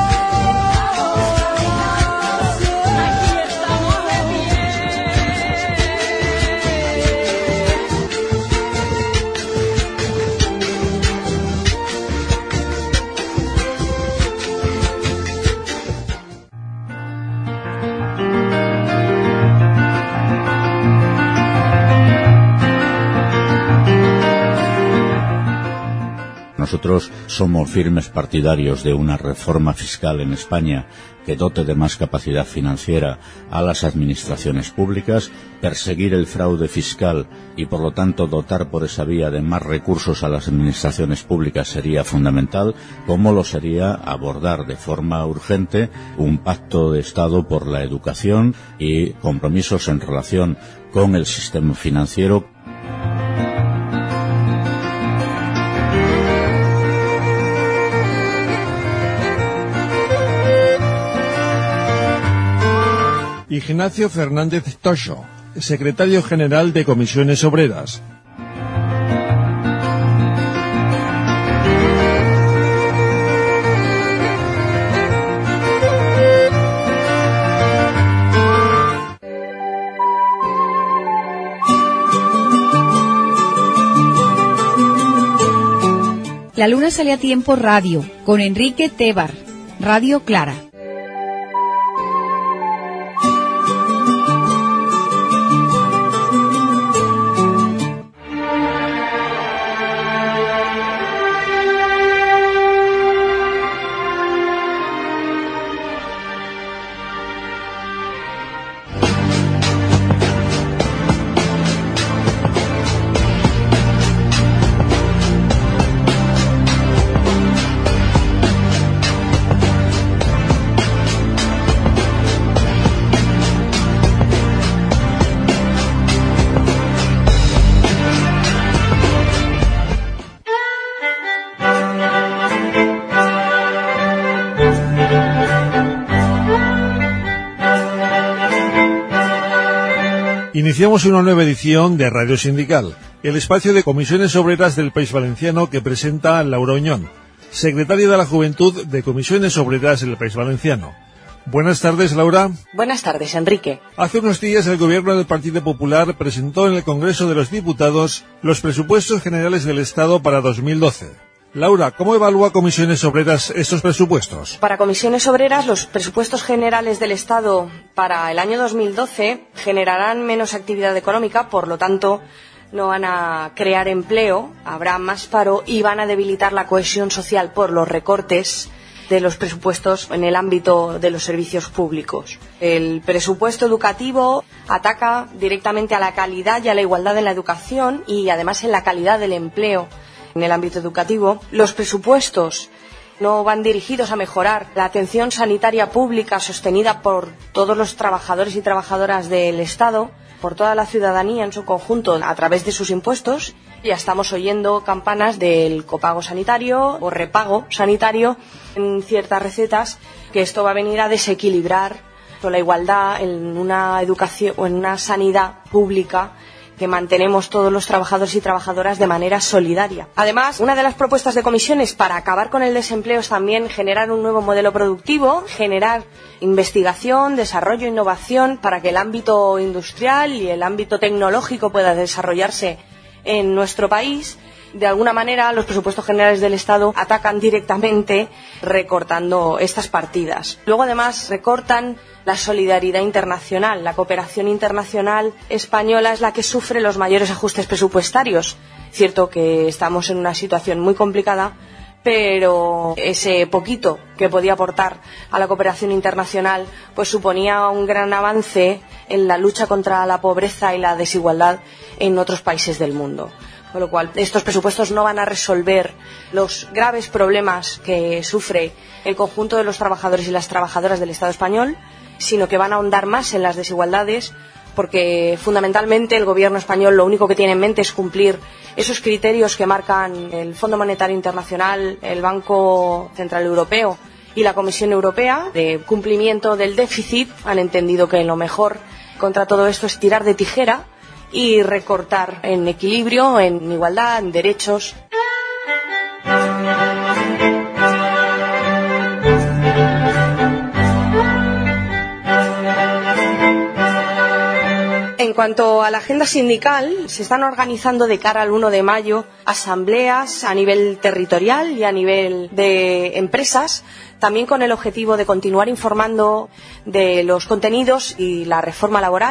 Aquí estamos de pie. nosotros somos firmes partidarios de una reforma fiscal en España que dote de más capacidad financiera a las administraciones públicas, perseguir el fraude fiscal y, por lo tanto, dotar por esa vía de más recursos a las administraciones públicas sería fundamental, como lo sería abordar de forma urgente un pacto de Estado por la educación y compromisos en relación con el sistema financiero. Ignacio Fernández Toxo, secretario general de Comisiones Obreras. La luna sale a tiempo radio, con Enrique Tebar, Radio Clara. Iniciamos una nueva edición de Radio Sindical, el espacio de Comisiones Obreras del País Valenciano que presenta Laura Uñón, secretaria de la Juventud de Comisiones Obreras del País Valenciano. Buenas tardes, Laura. Buenas tardes, Enrique. Hace unos días el Gobierno del Partido Popular presentó en el Congreso de los Diputados los presupuestos generales del Estado para dos mil doce. Laura, ¿cómo evalúa Comisiones Obreras estos presupuestos? Para Comisiones Obreras, los presupuestos generales del Estado para el año dos mil doce generarán menos actividad económica, por lo tanto, no van a crear empleo, habrá más paro y van a debilitar la cohesión social por los recortes de los presupuestos en el ámbito de los servicios públicos. El presupuesto educativo ataca directamente a la calidad y a la igualdad en la educación y además en la calidad del empleo en el ámbito educativo. Los presupuestos no van dirigidos a mejorar la atención sanitaria pública sostenida por todos los trabajadores y trabajadoras del Estado, por toda la ciudadanía en su conjunto a través de sus impuestos. Ya estamos oyendo campanas del copago sanitario o repago sanitario en ciertas recetas, que esto va a venir a desequilibrar la igualdad en una educación o en una sanidad pública que mantenemos todos los trabajadores y trabajadoras de manera solidaria. Además, una de las propuestas de comisiones para acabar con el desempleo es también generar un nuevo modelo productivo, generar investigación, desarrollo e innovación para que el ámbito industrial y el ámbito tecnológico pueda desarrollarse en nuestro país. De alguna manera, los presupuestos generales del Estado atacan directamente recortando estas partidas. Luego, además, recortan la solidaridad internacional. La cooperación internacional española es la que sufre los mayores ajustes presupuestarios. Cierto que estamos en una situación muy complicada, pero ese poquito que podía aportar a la cooperación internacional pues suponía un gran avance en la lucha contra la pobreza y la desigualdad en otros países del mundo. Con lo cual, estos presupuestos no van a resolver los graves problemas que sufre el conjunto de los trabajadores y las trabajadoras del Estado español, sino que van a ahondar más en las desigualdades, porque fundamentalmente el Gobierno español lo único que tiene en mente es cumplir esos criterios que marcan el Fondo Monetario Internacional, el Banco Central Europeo y la Comisión Europea de cumplimiento del déficit. Han entendido que lo mejor contra todo esto es tirar de tijera y recortar en equilibrio, en igualdad, en derechos. En cuanto a la agenda sindical, se están organizando de cara al primero de mayo asambleas a nivel territorial y a nivel de empresas, también con el objetivo de continuar informando de los contenidos y la reforma laboral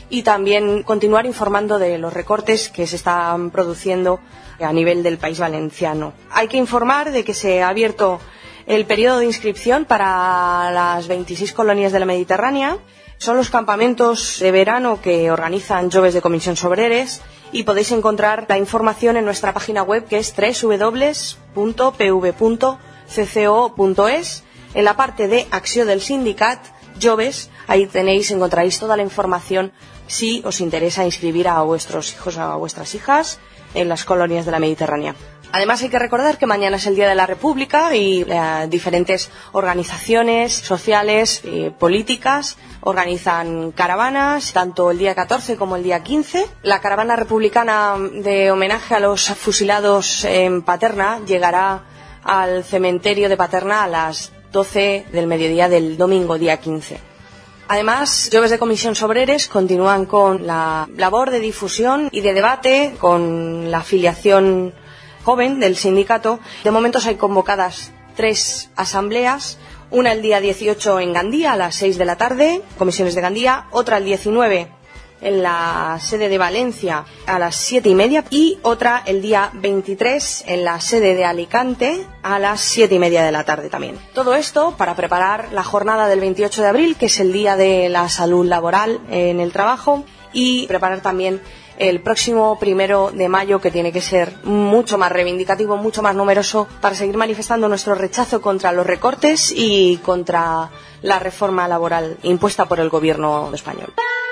y también continuar informando de los recortes que se están produciendo a nivel del País Valenciano. Hay que informar de que se ha abierto el periodo de inscripción para las veintiséis colonias de la Mediterránea. Son los campamentos de verano que organizan Joves de Comissions Obreres y podéis encontrar la información en nuestra página web, que es doble u doble u doble u punto p v punto c c o punto es. En la parte de acció del sindicat Joves, ahí tenéis, encontraréis toda la información si os interesa inscribir a vuestros hijos o a vuestras hijas en las colonias de la Mediterránea. Además, hay que recordar que mañana es el Día de la República y eh, diferentes organizaciones sociales y políticas organizan caravanas, tanto el día catorce como el día quince. La caravana republicana de homenaje a los fusilados en Paterna llegará al cementerio de Paterna a las doce del mediodía del domingo, día quince. Además, Joves de Comissions Obreres continúan con la labor de difusión y de debate con la afiliación joven del sindicato. De momento hay convocadas tres asambleas, una el día dieciocho en Gandía a las seis de la tarde, comisiones de Gandía, otra el diecinueve en la sede de Valencia a las siete y media y otra el día veintitrés en la sede de Alicante a las siete y media de la tarde también. Todo esto para preparar la jornada del veintiocho de abril, que es el Día de la Salud Laboral en el Trabajo, y preparar también el próximo primero de mayo, que tiene que ser mucho más reivindicativo, mucho más numeroso, para seguir manifestando nuestro rechazo contra los recortes y contra la reforma laboral impuesta por el gobierno español.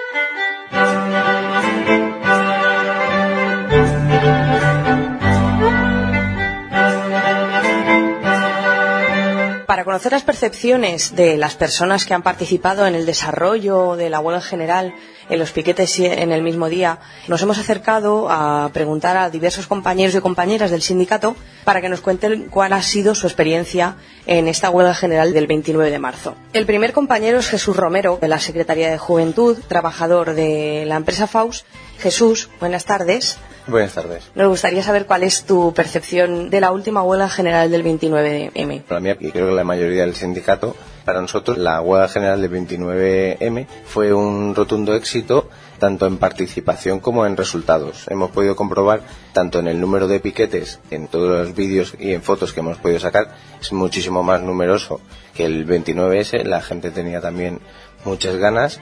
Para conocer las percepciones de las personas que han participado en el desarrollo de la huelga general, en los piquetes en el mismo día, nos hemos acercado a preguntar a diversos compañeros y compañeras del sindicato para que nos cuenten cuál ha sido su experiencia en esta huelga general del veintinueve de marzo. El primer compañero es Jesús Romero, de la Secretaría de Juventud, trabajador de la empresa Faus. Jesús, buenas tardes. Buenas tardes. Nos gustaría saber cuál es tu percepción de la última huelga general del veintinueve de eme. Para mí, y creo que la mayoría del sindicato, para nosotros la huelga general del veintinueve eme fue un rotundo éxito, tanto en participación como en resultados. Hemos podido comprobar, tanto en el número de piquetes, en todos los vídeos y en fotos que hemos podido sacar, es muchísimo más numeroso que el veintinueve ese. La gente tenía también muchas ganas.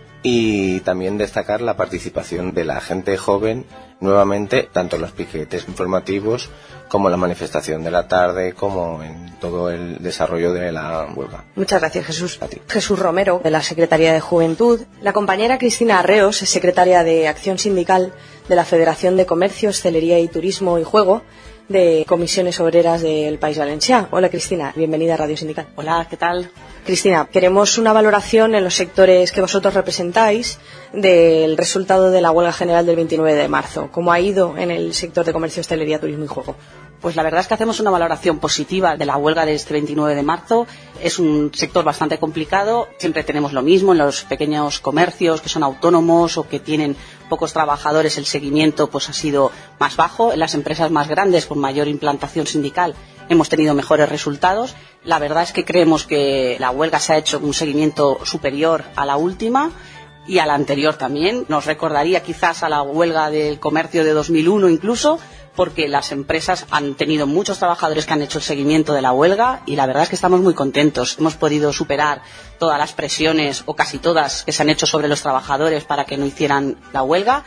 Y también destacar la participación de la gente joven nuevamente, tanto en los piquetes informativos como en la manifestación de la tarde, como en todo el desarrollo de la huelga. Muchas gracias, Jesús. A ti. Jesús Romero, de la Secretaría de Juventud. La compañera Cristina Arreos es secretaria de Acción Sindical de la Federación de Comercio, Hostelería y Turismo y Juego de Comisiones Obreras del País Valencià. Hola, Cristina, bienvenida a Radio Sindical. Hola, ¿qué tal? Cristina, queremos una valoración en los sectores que vosotros representáis del resultado de la huelga general del veintinueve de marzo. ¿Cómo ha ido en el sector de comercio, hostelería, turismo y juego? Pues la verdad es que hacemos una valoración positiva de la huelga de este veintinueve de marzo. Es un sector bastante complicado. Siempre tenemos lo mismo en los pequeños comercios que son autónomos o que tienen pocos trabajadores. El seguimiento pues ha sido más bajo. En las empresas más grandes con mayor implantación sindical hemos tenido mejores resultados. La verdad es que creemos que la huelga se ha hecho un seguimiento superior a la última y a la anterior también. Nos recordaría quizás a la huelga del comercio de dos mil uno incluso, porque las empresas han tenido muchos trabajadores que han hecho el seguimiento de la huelga y la verdad es que estamos muy contentos. Hemos podido superar todas las presiones, o casi todas, que se han hecho sobre los trabajadores para que no hicieran la huelga.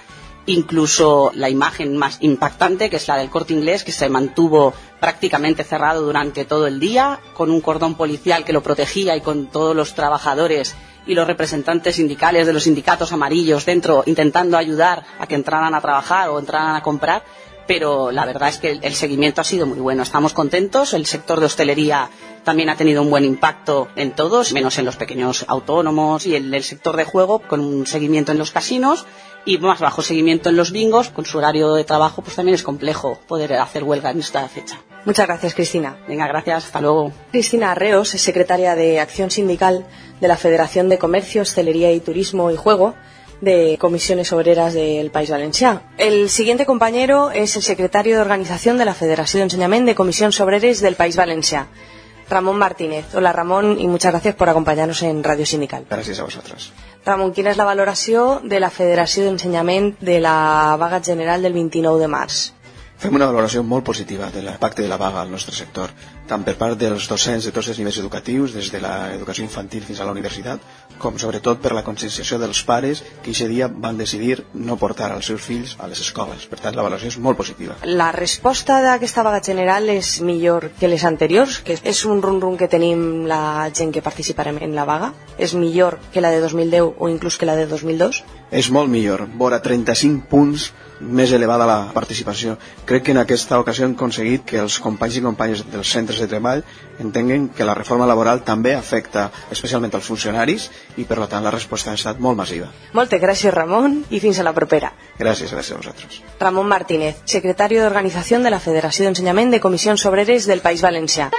Incluso la imagen más impactante, que es la del Corte Inglés, que se mantuvo prácticamente cerrado durante todo el día, con un cordón policial que lo protegía y con todos los trabajadores y los representantes sindicales de los sindicatos amarillos dentro intentando ayudar a que entraran a trabajar o entraran a comprar. Pero la verdad es que el seguimiento ha sido muy bueno. Estamos contentos. El sector de hostelería también ha tenido un buen impacto en todos, menos en los pequeños autónomos, y en el sector de juego con un seguimiento en los casinos y más bajo seguimiento en los bingos. Con su horario de trabajo pues también es complejo poder hacer huelga en esta fecha. Muchas gracias, Cristina. Venga, gracias. Hasta luego. Cristina Arreos es secretaria de Acción Sindical de la Federación de Comercio, Hostelería y Turismo y Juego de Comisiones Obreras del País Valencià. El siguiente compañero es el secretario de Organización de la Federació d'Ensenyament de Comissions Obreres del País Valencià. Ramón Martínez. Hola Ramón, y muchas gracias por acompañarnos en Radio Sindical. Gracias a vosotros. Ramon, quina és la valoració de la Federació d'Ensenyament de la vaga general del vint-i-nou de març? Fem una valoració molt positiva de l'impacte de la vaga al nostre sector, tant per part dels docents de tots els nivells educatius, des de l'educació infantil fins a la universitat, com sobretot per la conscienciació dels pares que aquest dia van decidir no portar els seus fills a les escoles. Per tant, la valoració és molt positiva. La resposta d'aquesta vaga general és millor que les anteriors, que és un rum-rum que tenim la gent que participarem en la vaga? És millor que la de dos mil deu o inclús que la de dos mil dos? És molt millor, vora trenta-cinc punts més elevada la participació. Crec que en aquesta ocasió hem aconseguit que els companys i companyes dels centres de treball entenguen que la reforma laboral també afecta especialment als funcionaris i per tant la resposta ha estat molt massiva. Moltes gràcies Ramon i fins a la propera. Gràcies, gràcies a vosaltres. Ramon Martínez, secretario de Organización de la Federació d'Ensenyament de Comissions Obreres del País Valencià.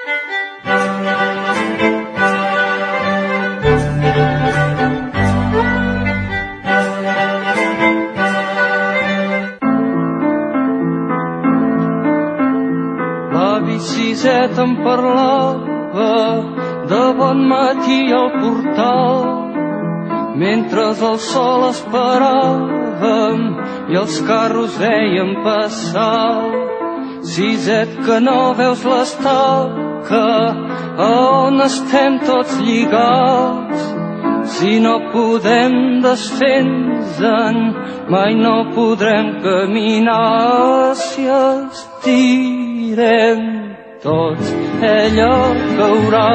Siseta em parlava de bon matí al portal, mentre el sol esperàvem i els carros veiem passar. Siset, que no veus l'estaca a on estem tots lligats. Si no podem desfer-nos-en, mai no podrem caminar. Si estirem tots, ella caurà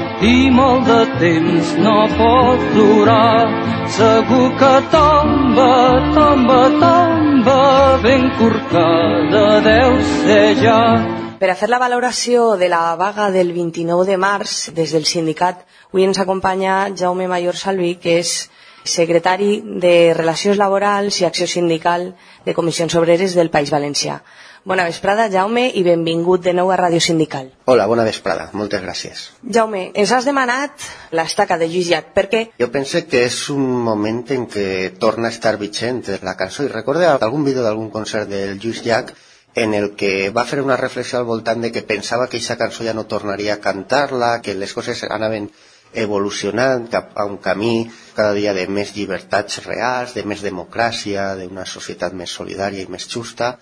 i molt de temps no pot durar. Segur que tomba, tomba, tomba, ben corcada deu ser ja. Per a fer la valoració de la vaga del vint-i-nou de març des del sindicat, avui ens acompanya Jaume Mayor Salví, que és secretari de Relacions Laborals i Acció Sindical de Comissions Obreres del País Valencià. Bona vesprada, Jaume, i benvingut de nou a Ràdio Sindical. Hola, bona vesprada, moltes gràcies. Jaume, ens has demanat l'estaca de Lluís Llach, per què? Jo pense que és un moment en què torna a estar vigent la cançó, i recordo algun vídeo d'algun concert del Lluís Llach en el que va fer una reflexió al voltant de que pensava que aquesta cançó ja no tornaria a cantar-la, que les coses anaven evolucionant cap a un camí cada dia de més llibertats reals, de més democràcia, d'una societat més solidària i més justa,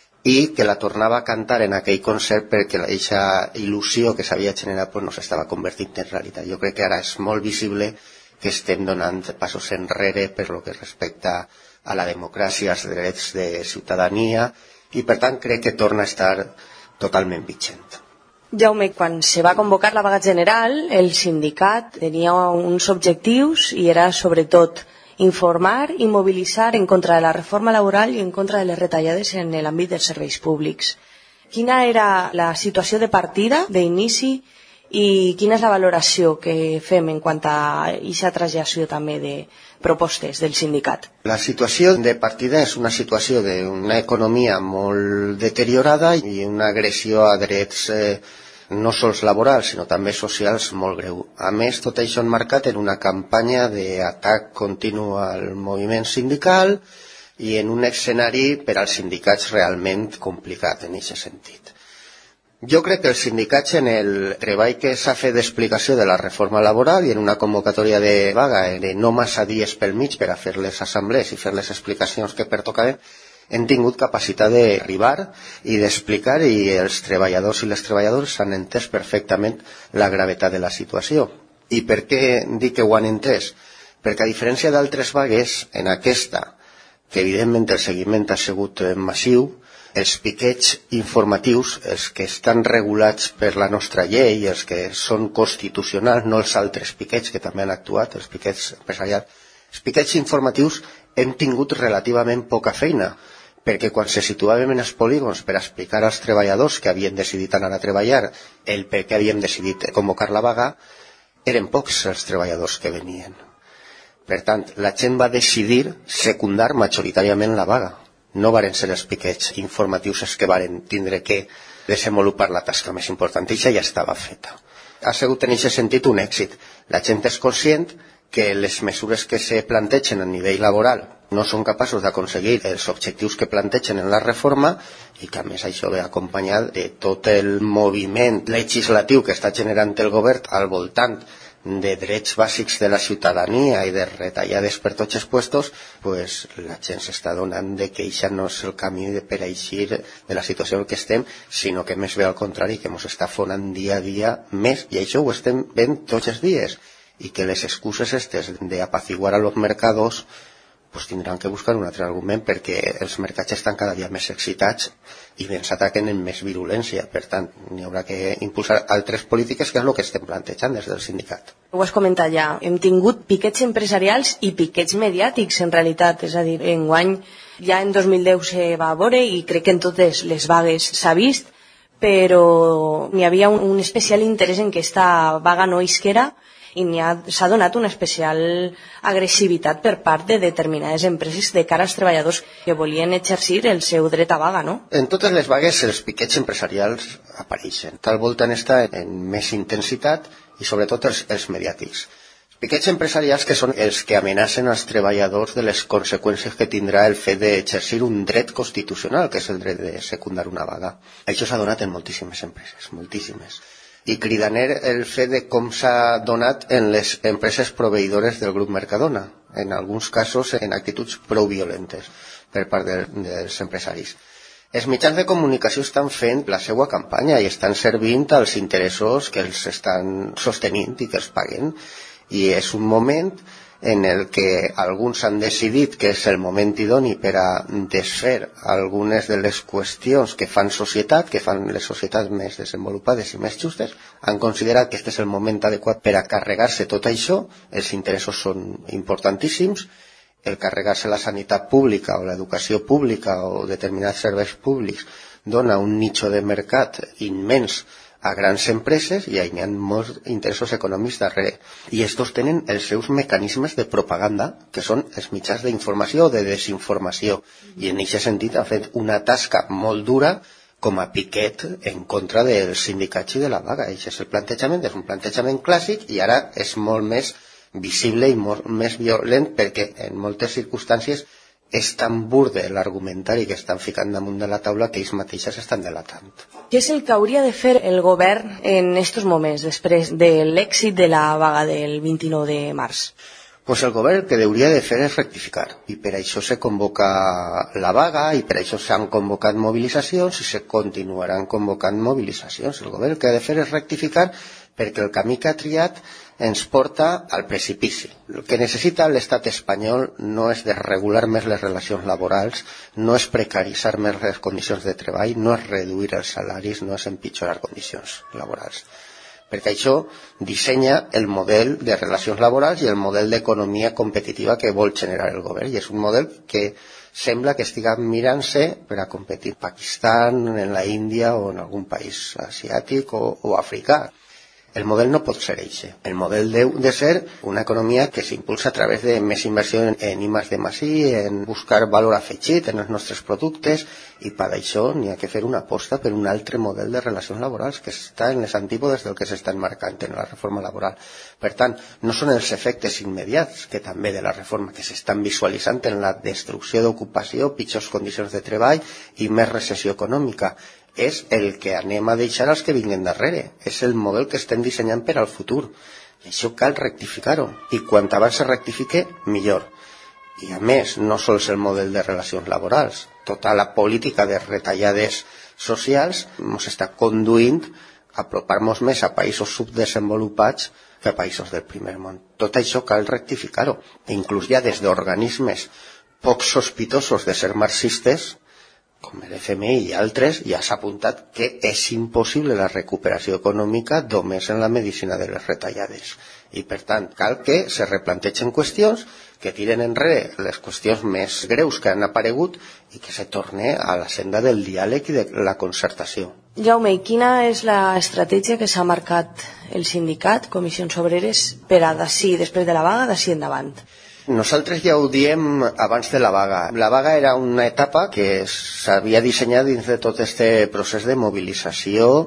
i que la tornava a cantar en aquell concert perquè aquesta il·lusió que s'havia generat pues, no s'estava convertint en realitat. Jo crec que ara és molt visible que estem donant passos enrere per lo que respecta a la democràcia, als drets de ciutadania, i per tant crec que torna a estar totalment vigent. Jaume, quan se va convocar la vaga general, el sindicat tenia uns objectius i era sobretot informar i mobilitzar en contra de la reforma laboral i en contra de les retallades en l'àmbit dels serveis públics. Quina era la situació de partida, d'inici, i quina és la valoració que fem en quant a aquesta traslació també de propostes del sindicat? La situació de partida és una situació d'una economia molt deteriorada i una agressió a drets eh, no sols laborals, sinó també socials molt greu. A més, tot això emmarcat en una campanya d'atac continu al moviment sindical i en un escenari per als sindicats realment complicat en aquest sentit. Jo crec que els sindicats en el treball que s'ha fet d'explicació de la reforma laboral i en una convocatòria de vaga de no massa dies pel mig per a fer les assemblees i fer les explicacions que pertocaven, hem tingut capacitat d'arribar i d'explicar, i els treballadors i les treballadores han entès perfectament la gravetat de la situació. I per què dic que ho han entès? Perquè a diferència d'altres vagues, en aquesta, que evidentment el seguiment ha sigut massiu, els piquets informatius, els que estan regulats per la nostra llei, els que són constitucionals, no els altres piquets que també han actuat, els piquets empresarials, els piquets informatius hem tingut relativament poca feina, perquè quan se situàvem en els polígons per explicar als treballadors que havien decidit anar a treballar el per què havíem decidit convocar la vaga, eren pocs els treballadors que venien. Per tant, la gent va decidir secundar majoritàriament la vaga. No varen ser els piquets informatius els que varen tindre que desenvolupar la tasca més important, i això ja estava feta. Ha sigut en aquest sentit un èxit. La gent és conscient que les mesures que se plantegen a nivell laboral no són capaços d'aconseguir els objectius que plantegen en la reforma i que a més això ve acompanyat de tot el moviment legislatiu que està generant el govern al voltant de drets bàsics de la ciutadania i de retallades per tots els puestos, pues la gent s'està donant de que això no és el camí per eixir de la situació en què estem, sinó que més bé al contrari, que ens està fonant dia a dia més, i això ho estem veient tots els dies, i que les excuses estes d'apaciguar a los mercados pues tindran que buscar un altre argument perquè els mercats estan cada dia més excitats i ens ataquen amb més virulència. Per tant, n'hi haurà que impulsar altres polítiques, que és el que estem plantejant des del sindicat. Ho has comentat ja, hem tingut piquets empresarials i piquets mediàtics en realitat, és a dir, enguany ja en dos mil deu se va veure i crec que en totes les vagues s'ha vist, però n'hi havia un, un especial interès en que esta vaga no isquera i s'ha donat una especial agressivitat per part de determinades empreses de cara als treballadors que volien exercir el seu dret a vaga, no? En totes les vagues els piquets empresarials apareixen. Tal volta està en més intensitat i sobretot els, els mediàtics. Els piquets empresarials que són els que amenacen als treballadors de les conseqüències que tindrà el fet d'exercir un dret constitucional, que és el dret de secundar una vaga. Això s'ha donat en moltíssimes empreses, moltíssimes. I cridaner el fet de com s'ha donat en les empreses proveïdores del grup Mercadona, en alguns casos en actituds prou violentes per part de, dels empresaris. Els mitjans de comunicació estan fent la seva campanya i estan servint als interessos que els estan sostenint i que els paguen, i és un moment en el que alguns han decidit que és el moment idoni per a desfer algunes de les qüestions que fan societat, que fan les societats més desenvolupades i més justes, han considerat que aquest és el moment adequat per a carregar-se tot això. Els interessos són importantíssims, el carregar-se la sanitat pública o l'educació pública o determinats serveis públics dona un nicho de mercat immens a grans empreses i hi ha molts interessos econòmics darrere. I estos tenen els seus mecanismes de propaganda, que són els mitjans d'informació o de desinformació. I en aquest sentit ha fet una tasca molt dura com a piquet en contra dels sindicats i de la vaga. Aquest és el plantejament, és un plantejament clàssic i ara és molt més visible i molt més violent perquè en moltes circumstàncies és tan burde l'argumentari que estan ficant damunt de la taula que ells mateixes estan delatant. Què és el que hauria de fer el govern en estos moments, després de l'èxit de la vaga del vint-i-nou de març? Pues el govern el que hauria de fer és rectificar, i per això se convoca la vaga, i per això s'han convocat mobilitzacions i se continuaran convocant mobilitzacions. El govern el que ha de fer és rectificar perquè el camí que ha triat ens porta al precipici. El que necessita l'estat espanyol no és desregular més les relacions laborals, no és precaritzar més les condicions de treball, no és reduir els salaris, no és empitjorar condicions laborals. Perquè això dissenya el model de relacions laborals i el model d'economia competitiva que vol generar el govern. I és un model que sembla que estiga mirant-se per a competir en Pakistan, en la Índia o en algun país asiàtic o, o africà. El model no pot ser eixe. El model deu de ser una economia que s'impulsa a través de més inversió en, en I más D más I, en buscar valor afegit en els nostres productes, i per això n'hi ha que fer una aposta per un altre model de relacions laborals que està en les antípodes del que s'està marcant en la reforma laboral. Per tant, no són els efectes immediats, que també de la reforma, que s'estan visualitzant en la destrucció d'ocupació, pitjors condicions de treball i més recessió econòmica. És el que anem a deixar als que vinguin darrere. És el model que estem dissenyant per al futur. I això cal rectificar-ho. I quan abans se rectifique, millor. I a més, no sols el model de relacions laborals. Tota la política de retallades socials ens està conduint a apropar-nos més a països subdesenvolupats que a països del primer món. Tot això cal rectificar-ho. Inclús ja des d'organismes poc sospitosos de ser marxistes, com el F M I i altres, ja s'ha apuntat que és impossible la recuperació econòmica només en la medicina de les retallades. I, per tant, cal que se replantegen qüestions, que tiren enrere les qüestions més greus que han aparegut i que se torne a la senda del diàleg i de la concertació. Jaume, i quina és l'estratègia que s'ha marcat el sindicat, Comissions Obreres, per a d'ací, després de la vaga, d'ací endavant? Nosaltres ja ho diem abans de la vaga. La vaga era una etapa que s'havia dissenyat dins de tot aquest procés de mobilització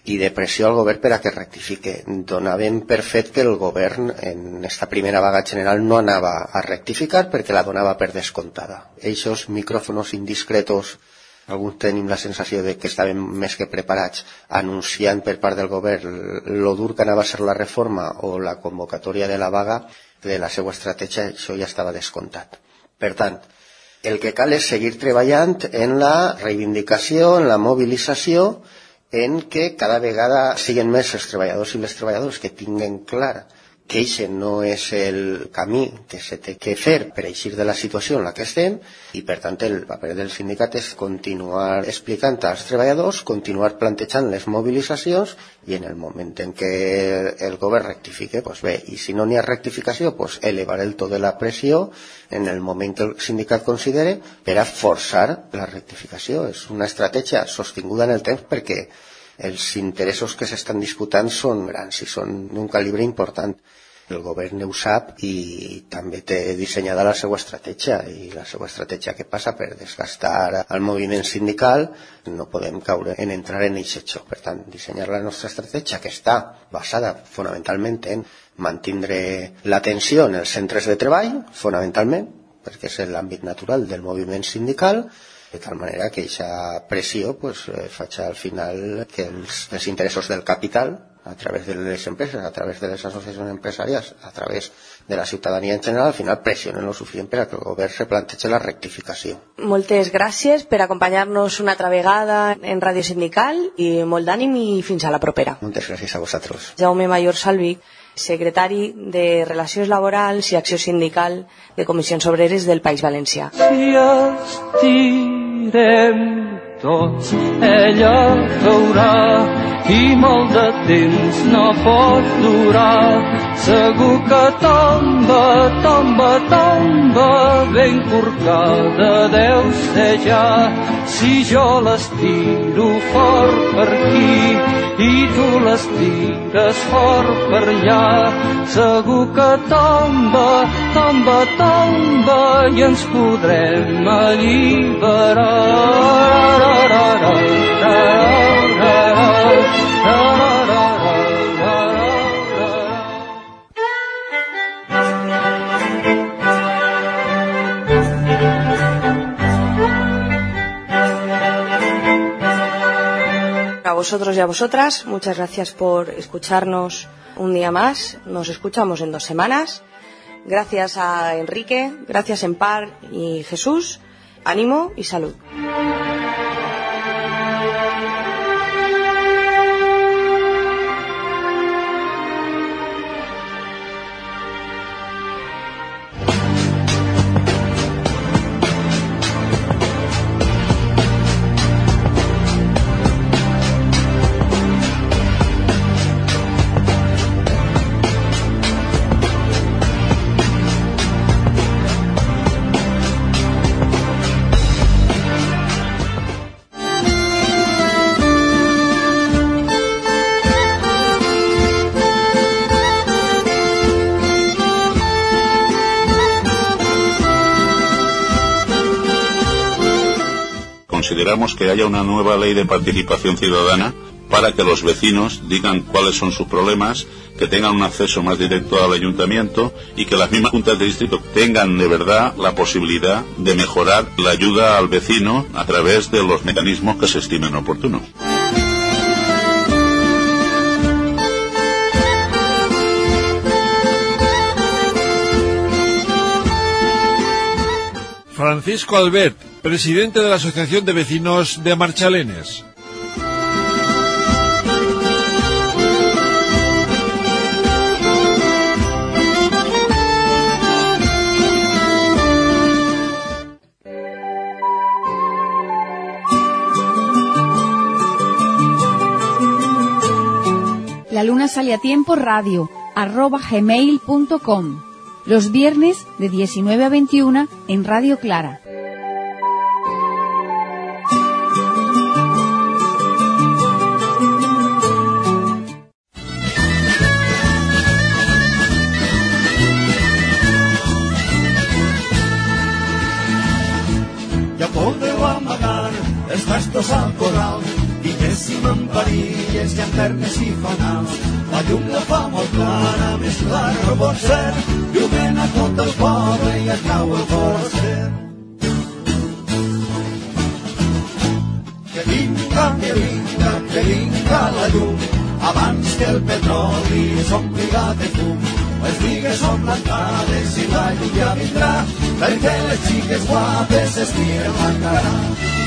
i de pressió al govern per a que rectifique. Donaven per fet que el govern en esta primera vaga general no anava a rectificar perquè la donava per descomptada. Eixos micròfonos indiscretos, alguns tenim la sensació de que estaven més que preparats anunciant per part del govern lo dur que anava a ser la reforma o la convocatòria de la vaga, de la seva estratègia això ja estava descomptat. Per tant, el que cal és seguir treballant en la reivindicació, en la mobilització, en que cada vegada siguin més els treballadors i les treballadores que tinguen clar que això no és el camí que se té que fer per eixir de la situació en la que estem, i per tant el paper del sindicat és continuar explicant als treballadors, continuar plantejant les mobilitzacions, i en el moment en què el govern rectifique, doncs bé, i si no n'hi ha rectificació, doncs elevar el to de la pressió en el moment que el sindicat considere per a forçar la rectificació. És una estratègia sostinguda en el temps perquè els interessos que s'estan disputant són grans i són d'un calibre important. El govern ho sap i també té dissenyada la seva estratègia, i la seva estratègia que passa per desgastar el moviment sindical. No podem caure en entrar en aquest xoc. Per tant, dissenyar la nostra estratègia, que està basada fonamentalment en mantindre l'atenció en els centres de treball, fonamentalment, perquè és l'àmbit natural del moviment sindical, de tal manera que aquesta pressió pues, eh, faci al final que els, els interessos del capital, a través de les empreses, a través de les associacions empresarials, a través de la ciutadania en general, al final pressionen lo suficient per a que el govern se plantegi la rectificació. Moltes gràcies per acompanyar-nos una altra vegada en Ràdio Sindical, i molt d'ànim i fins a la propera. Moltes gràcies a vosaltres. Jaume Mayor Salvi, secretari de Relacions Laborals i Acció Sindical de Comissions Obreres del País Valencià. Si estirem tots, ella caurà i molt de temps no pot durar. Segur que tomba, tomba, tomba, ben corcada deu ser ja. Si jo l'estiro fort per aquí i tu l'estires fort per allà, segur que tomba, tomba, tomba i ens podrem alliberar. A vosotros y a vosotras, muchas gracias por escucharnos un día más. Nos escuchamos en dos semanas. Gracias a Enrique, gracias Empar y Jesús. Ánimo y salud. Consideramos que haya una nueva ley de participación ciudadana para que los vecinos digan cuáles son sus problemas, que tengan un acceso más directo al ayuntamiento y que las mismas juntas de distrito tengan de verdad la posibilidad de mejorar la ayuda al vecino a través de los mecanismos que se estimen oportunos. Francisco Albert, presidente de la Asociación de Vecinos de Marchalenes. La luna sale a tiempo radio, arroba gmail punto com. Los viernes de diecinueve a veintiuna en Radio Clara. Ja podeu amagar els gastos al corral, diguéssim en París. illes llanternes i fanals. La llum la fa molt clara, més clara no pot ser. Llumena tot el poble i acau el forester. Que vinga, que vinga, que vinga la llum, abans que el petroli s'ompliga de fum. Les bigues són plantades i la lluvia vindrà, perquè les xiques guapes es miren la cara.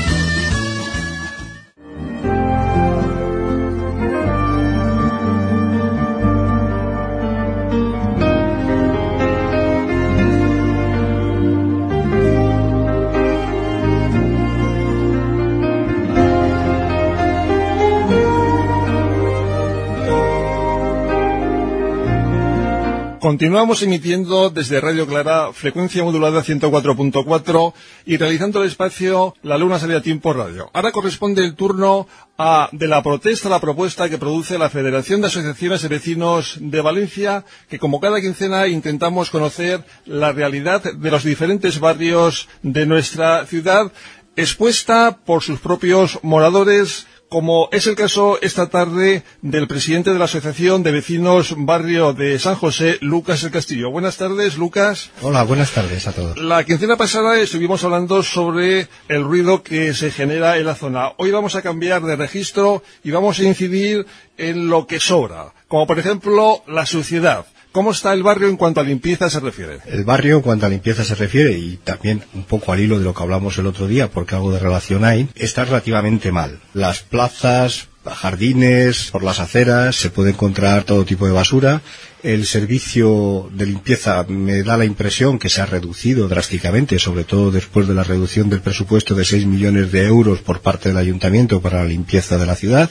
Continuamos emitiendo desde Radio Clara, frecuencia modulada ciento cuatro punto cuatro y realizando el espacio La Luna sale a tiempo radio. Ahora corresponde el turno a de la protesta a la propuesta que produce la Federación de Asociaciones de Vecinos de Valencia, que como cada quincena intentamos conocer la realidad de los diferentes barrios de nuestra ciudad, expuesta por sus propios moradores, como es el caso esta tarde del presidente de la Asociación de Vecinos Barrio de San José, Lucas El Castillo. Buenas tardes, Lucas. Hola, buenas tardes a todos. La quincena pasada estuvimos hablando sobre el ruido que se genera en la zona. Hoy vamos a cambiar de registro y vamos a incidir en lo que sobra, como por ejemplo la suciedad. ¿Cómo está el barrio en cuanto a limpieza se refiere? El barrio en cuanto a limpieza se refiere, y también un poco al hilo de lo que hablamos el otro día, porque algo de relación hay, está relativamente mal. Las plazas, jardines, por las aceras, se puede encontrar todo tipo de basura. El servicio de limpieza me da la impresión que se ha reducido drásticamente, sobre todo después de la reducción del presupuesto de seis millones de euros por parte del Ayuntamiento para la limpieza de la ciudad.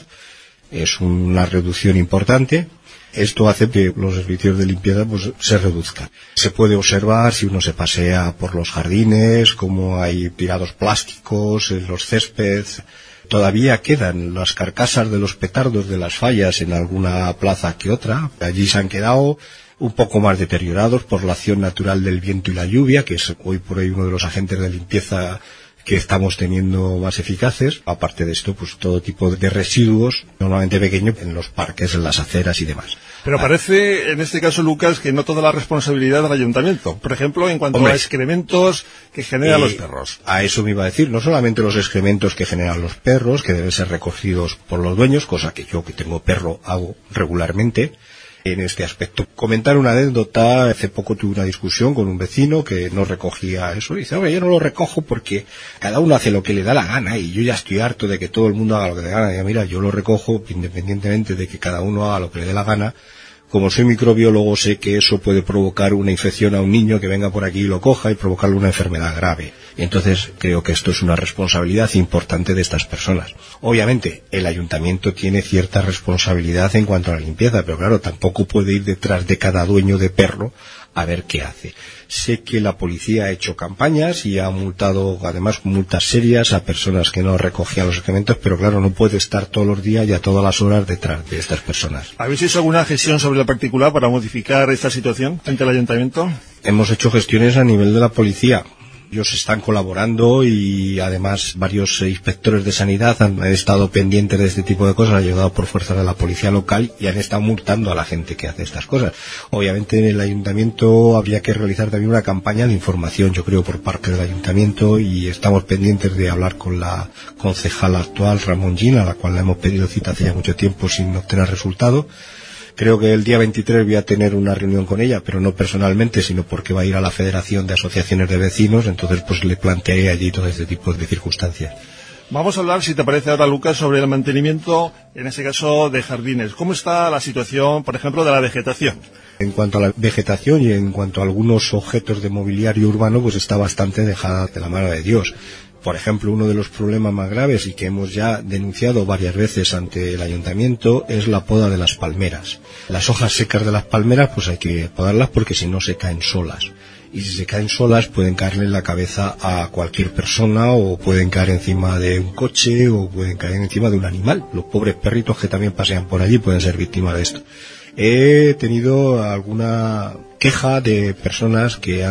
Es una reducción importante. Esto hace que los servicios de limpieza pues se reduzcan. Se puede observar, si uno se pasea por los jardines, como hay tirados plásticos en los céspedes. Todavía quedan las carcasas de los petardos de las fallas en alguna plaza que otra. Allí se han quedado un poco más deteriorados por la acción natural del viento y la lluvia, que es hoy por hoy uno de los agentes de limpieza que estamos teniendo más eficaces. Aparte de esto, pues todo tipo de residuos, normalmente pequeños, en los parques, en las aceras y demás. Pero parece, en este caso, Lucas, que no toda la responsabilidad del ayuntamiento. Por ejemplo, en cuanto Hombre, a excrementos que generan eh, los perros. A eso me iba a decir, no solamente los excrementos que generan los perros, que deben ser recogidos por los dueños, cosa que yo, que tengo perro, hago regularmente en este aspecto. Comentar una anécdota: hace poco tuve una discusión con un vecino que no recogía eso, y dice, hombre, yo no lo recojo porque cada uno hace lo que le da la gana y yo ya estoy harto de que todo el mundo haga lo que le da la gana. Y mira, yo lo recojo independientemente de que cada uno haga lo que le dé la gana. Como soy microbiólogo, sé que eso puede provocar una infección a un niño que venga por aquí y lo coja y provocarle una enfermedad grave. Y entonces creo que esto es una responsabilidad importante de estas personas. Obviamente, el ayuntamiento tiene cierta responsabilidad en cuanto a la limpieza, pero claro, tampoco puede ir detrás de cada dueño de perro a ver qué hace. Sé que la policía ha hecho campañas y ha multado, además, multas serias a personas que no recogían los excrementos, pero claro, no puede estar todos los días y a todas las horas detrás de estas personas. ¿Habéis hecho alguna gestión sobre el particular para modificar esta situación ante el ayuntamiento? Hemos hecho gestiones a nivel de la policía. Ellos están colaborando y además varios inspectores de sanidad han estado pendientes de este tipo de cosas, ayudados por fuerza de la policía local, y han estado multando a la gente que hace estas cosas. Obviamente en el ayuntamiento habría que realizar también una campaña de información, yo creo, por parte del ayuntamiento, y estamos pendientes de hablar con la concejal actual, Ramón Gin, a la cual le hemos pedido cita hace ya mucho tiempo sin obtener resultado. Creo que el día veintitrés voy a tener una reunión con ella, pero no personalmente, sino porque va a ir a la Federación de Asociaciones de Vecinos, entonces pues le plantearé allí todo este tipo de circunstancias. Vamos a hablar, si te parece ahora, Lucas, sobre el mantenimiento, en este caso, de jardines. ¿Cómo está la situación, por ejemplo, de la vegetación? En cuanto a la vegetación y en cuanto a algunos objetos de mobiliario urbano, pues está bastante dejada de la mano de Dios. Por ejemplo, uno de los problemas más graves y que hemos ya denunciado varias veces ante el ayuntamiento es la poda de las palmeras. Las hojas secas de las palmeras pues hay que podarlas porque si no se caen solas. Y si se caen solas pueden caerle en la cabeza a cualquier persona, o pueden caer encima de un coche, o pueden caer encima de un animal. Los pobres perritos que también pasean por allí pueden ser víctimas de esto. He tenido alguna queja de personas que han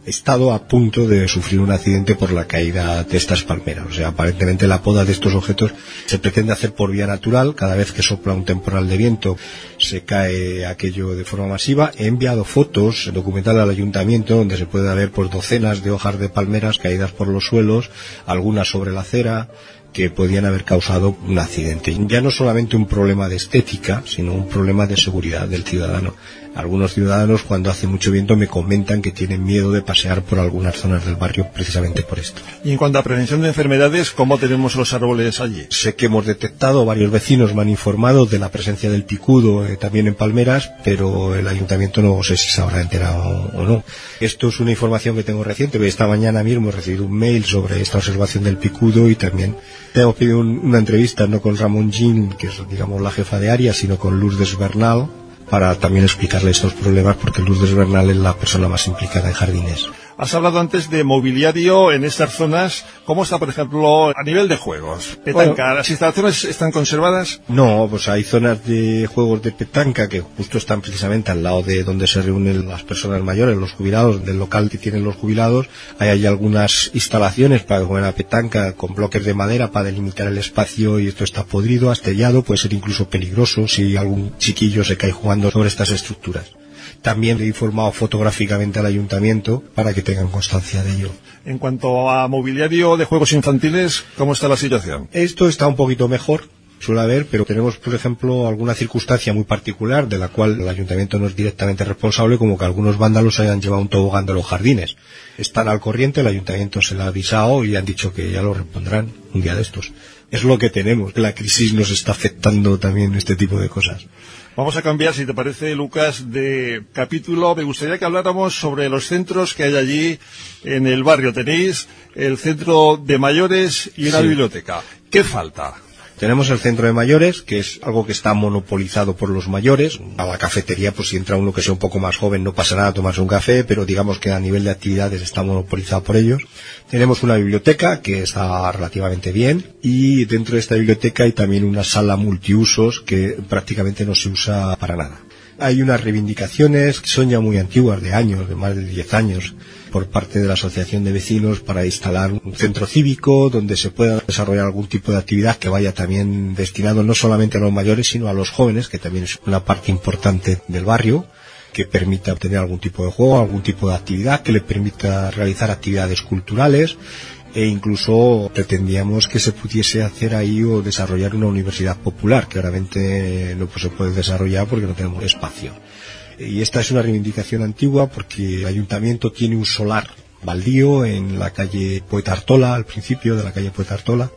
estado a punto de sufrir un accidente por la caída de estas palmeras. O sea, aparentemente la poda de estos objetos se pretende hacer por vía natural. Cada vez que sopla un temporal de viento se cae aquello de forma masiva. He enviado fotos documentales al ayuntamiento donde se puede ver pues docenas de hojas de palmeras caídas por los suelos, algunas sobre la acera, que podían haber causado un accidente. Ya no solamente un problema de estética, sino un problema de seguridad del ciudadano. Algunos ciudadanos, cuando hace mucho viento, me comentan que tienen miedo de pasear por algunas zonas del barrio precisamente por esto. Y en cuanto a prevención de enfermedades, ¿cómo tenemos los árboles allí? Sé que hemos detectado, varios vecinos me han informado de la presencia del picudo eh, también en palmeras, pero el ayuntamiento no sé si se habrá enterado o no. Esto es una información que tengo reciente. Esta mañana mismo he recibido un mail sobre esta observación del picudo y también hemos pedido un, una entrevista no con Ramón Gin, que es digamos la jefa de área, sino con Lourdes Bernal, para también explicarle estos problemas, porque Lourdes Bernal es la persona más implicada en jardines. Has hablado antes de mobiliario en estas zonas. ¿Cómo está, por ejemplo, a nivel de juegos? Petanca, bueno, ¿las instalaciones están conservadas? No, pues hay zonas de juegos de petanca que justo están precisamente al lado de donde se reúnen las personas mayores, los jubilados, del local que tienen los jubilados. Hay, hay algunas instalaciones para jugar a petanca con bloques de madera para delimitar el espacio, y esto está podrido, astellado, puede ser incluso peligroso si algún chiquillo se cae jugando sobre estas estructuras. También he informado fotográficamente al ayuntamiento para que tengan constancia de ello. En cuanto a mobiliario de juegos infantiles, ¿cómo está la situación? Esto está un poquito mejor, suele haber, pero tenemos, por ejemplo, alguna circunstancia muy particular de la cual el ayuntamiento no es directamente responsable, como que algunos vándalos hayan llevado un tobogán de los jardines. Están al corriente, el ayuntamiento se lo ha avisado y han dicho que ya lo repondrán un día de estos. Es lo que tenemos, la crisis nos está afectando también este tipo de cosas. Vamos a cambiar, si te parece, Lucas, de capítulo. Me gustaría que habláramos sobre los centros que hay allí en el barrio. Tenéis el centro de mayores y una sí. biblioteca. ¿Qué falta? Tenemos el centro de mayores, que es algo que está monopolizado por los mayores. A la cafetería, pues si entra uno que sea un poco más joven, no pasa nada tomarse un café, pero digamos que a nivel de actividades está monopolizado por ellos. Tenemos una biblioteca que está relativamente bien, y dentro de esta biblioteca hay también una sala multiusos que prácticamente no se usa para nada. Hay unas reivindicaciones que son ya muy antiguas, de años, de más de diez años, por parte de la Asociación de Vecinos para instalar un centro cívico donde se pueda desarrollar algún tipo de actividad que vaya también destinado no solamente a los mayores, sino a los jóvenes, que también es una parte importante del barrio, que permita obtener algún tipo de juego, algún tipo de actividad, que le permita realizar actividades culturales, e incluso pretendíamos que se pudiese hacer ahí o desarrollar una universidad popular, que realmente no pues, se puede desarrollar porque no tenemos espacio. Y esta es una reivindicación antigua porque el ayuntamiento tiene un solar baldío en la calle Poeta Artola, al principio de la calle Poeta Artola,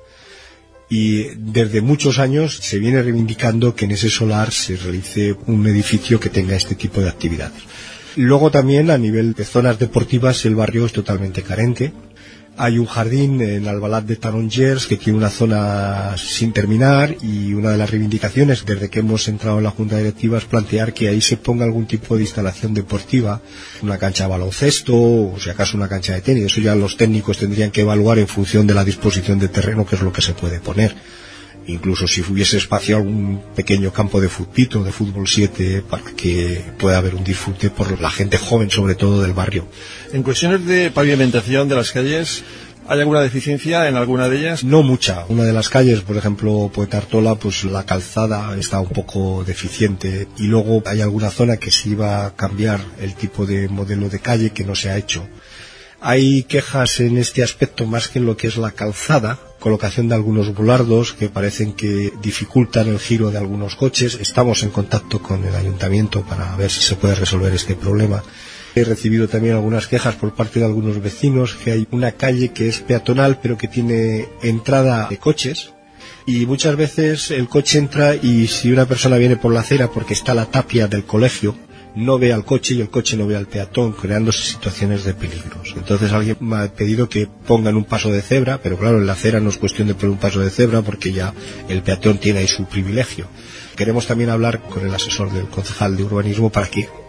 y desde muchos años se viene reivindicando que en ese solar se realice un edificio que tenga este tipo de actividades. Luego también a nivel de zonas deportivas el barrio es totalmente carente. Hay un jardín en Albalat de Tarongers que tiene una zona sin terminar, y una de las reivindicaciones desde que hemos entrado en la Junta Directiva es plantear que ahí se ponga algún tipo de instalación deportiva, una cancha de baloncesto o si acaso una cancha de tenis. Eso ya los técnicos tendrían que evaluar en función de la disposición de terreno qué es lo que se puede poner. Incluso si hubiese espacio, algún pequeño campo de futbito, de fútbol siete, para que pueda haber un disfrute por la gente joven, sobre todo del barrio. En cuestiones de pavimentación de las calles, ¿hay alguna deficiencia en alguna de ellas? No mucha. Una de las calles, por ejemplo, Poeta Artola, pues la calzada está un poco deficiente, y luego hay alguna zona que se iba a cambiar el tipo de modelo de calle que no se ha hecho. Hay quejas en este aspecto más que en lo que es la calzada, colocación de algunos bulardos que parecen que dificultan el giro de algunos coches. Estamos en contacto con el ayuntamiento para ver si se puede resolver este problema. He recibido también algunas quejas por parte de algunos vecinos que hay una calle que es peatonal pero que tiene entrada de coches, y muchas veces el coche entra y si una persona viene por la acera porque está la tapia del colegio, no ve al coche y el coche no ve al peatón, creándose situaciones de peligros. Entonces alguien me ha pedido que pongan un paso de cebra, pero claro, en la acera no es cuestión de poner un paso de cebra porque ya el peatón tiene ahí su privilegio. Queremos también hablar con el asesor del concejal de urbanismo para que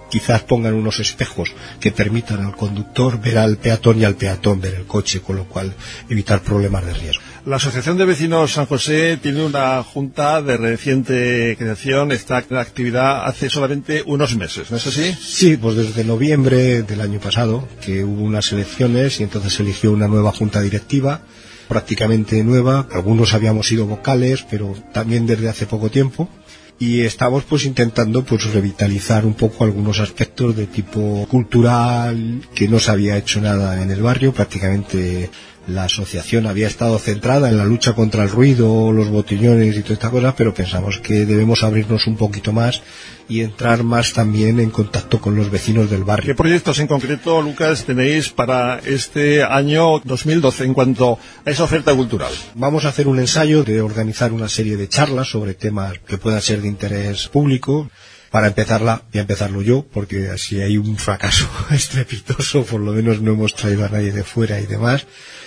quizás pongan unos espejos que permitan al conductor ver al peatón y al peatón ver el coche, con lo cual evitar problemas de riesgo. La Asociación de Vecinos San José tiene una junta de reciente creación, está en actividad hace solamente unos meses, ¿no es así? Sí, pues desde noviembre del año pasado, que hubo unas elecciones y entonces se eligió una nueva junta directiva, prácticamente nueva. Algunos habíamos sido vocales, pero también desde hace poco tiempo. Y estamos pues intentando pues revitalizar un poco algunos aspectos de tipo cultural, que no se había hecho nada en el barrio. Prácticamente la asociación había estado centrada en la lucha contra el ruido, los botellones y toda esta cosa, pero pensamos que debemos abrirnos un poquito más y entrar más también en contacto con los vecinos del barrio. ¿Qué proyectos en concreto, Lucas, tenéis para este año dos mil doce en cuanto a esa oferta cultural? Vamos a hacer un ensayo de organizar una serie de charlas sobre temas que puedan ser de interés público. Para empezarla, voy a empezarlo yo, porque si hay un fracaso estrepitoso, por lo menos no hemos traído a nadie de fuera y demás.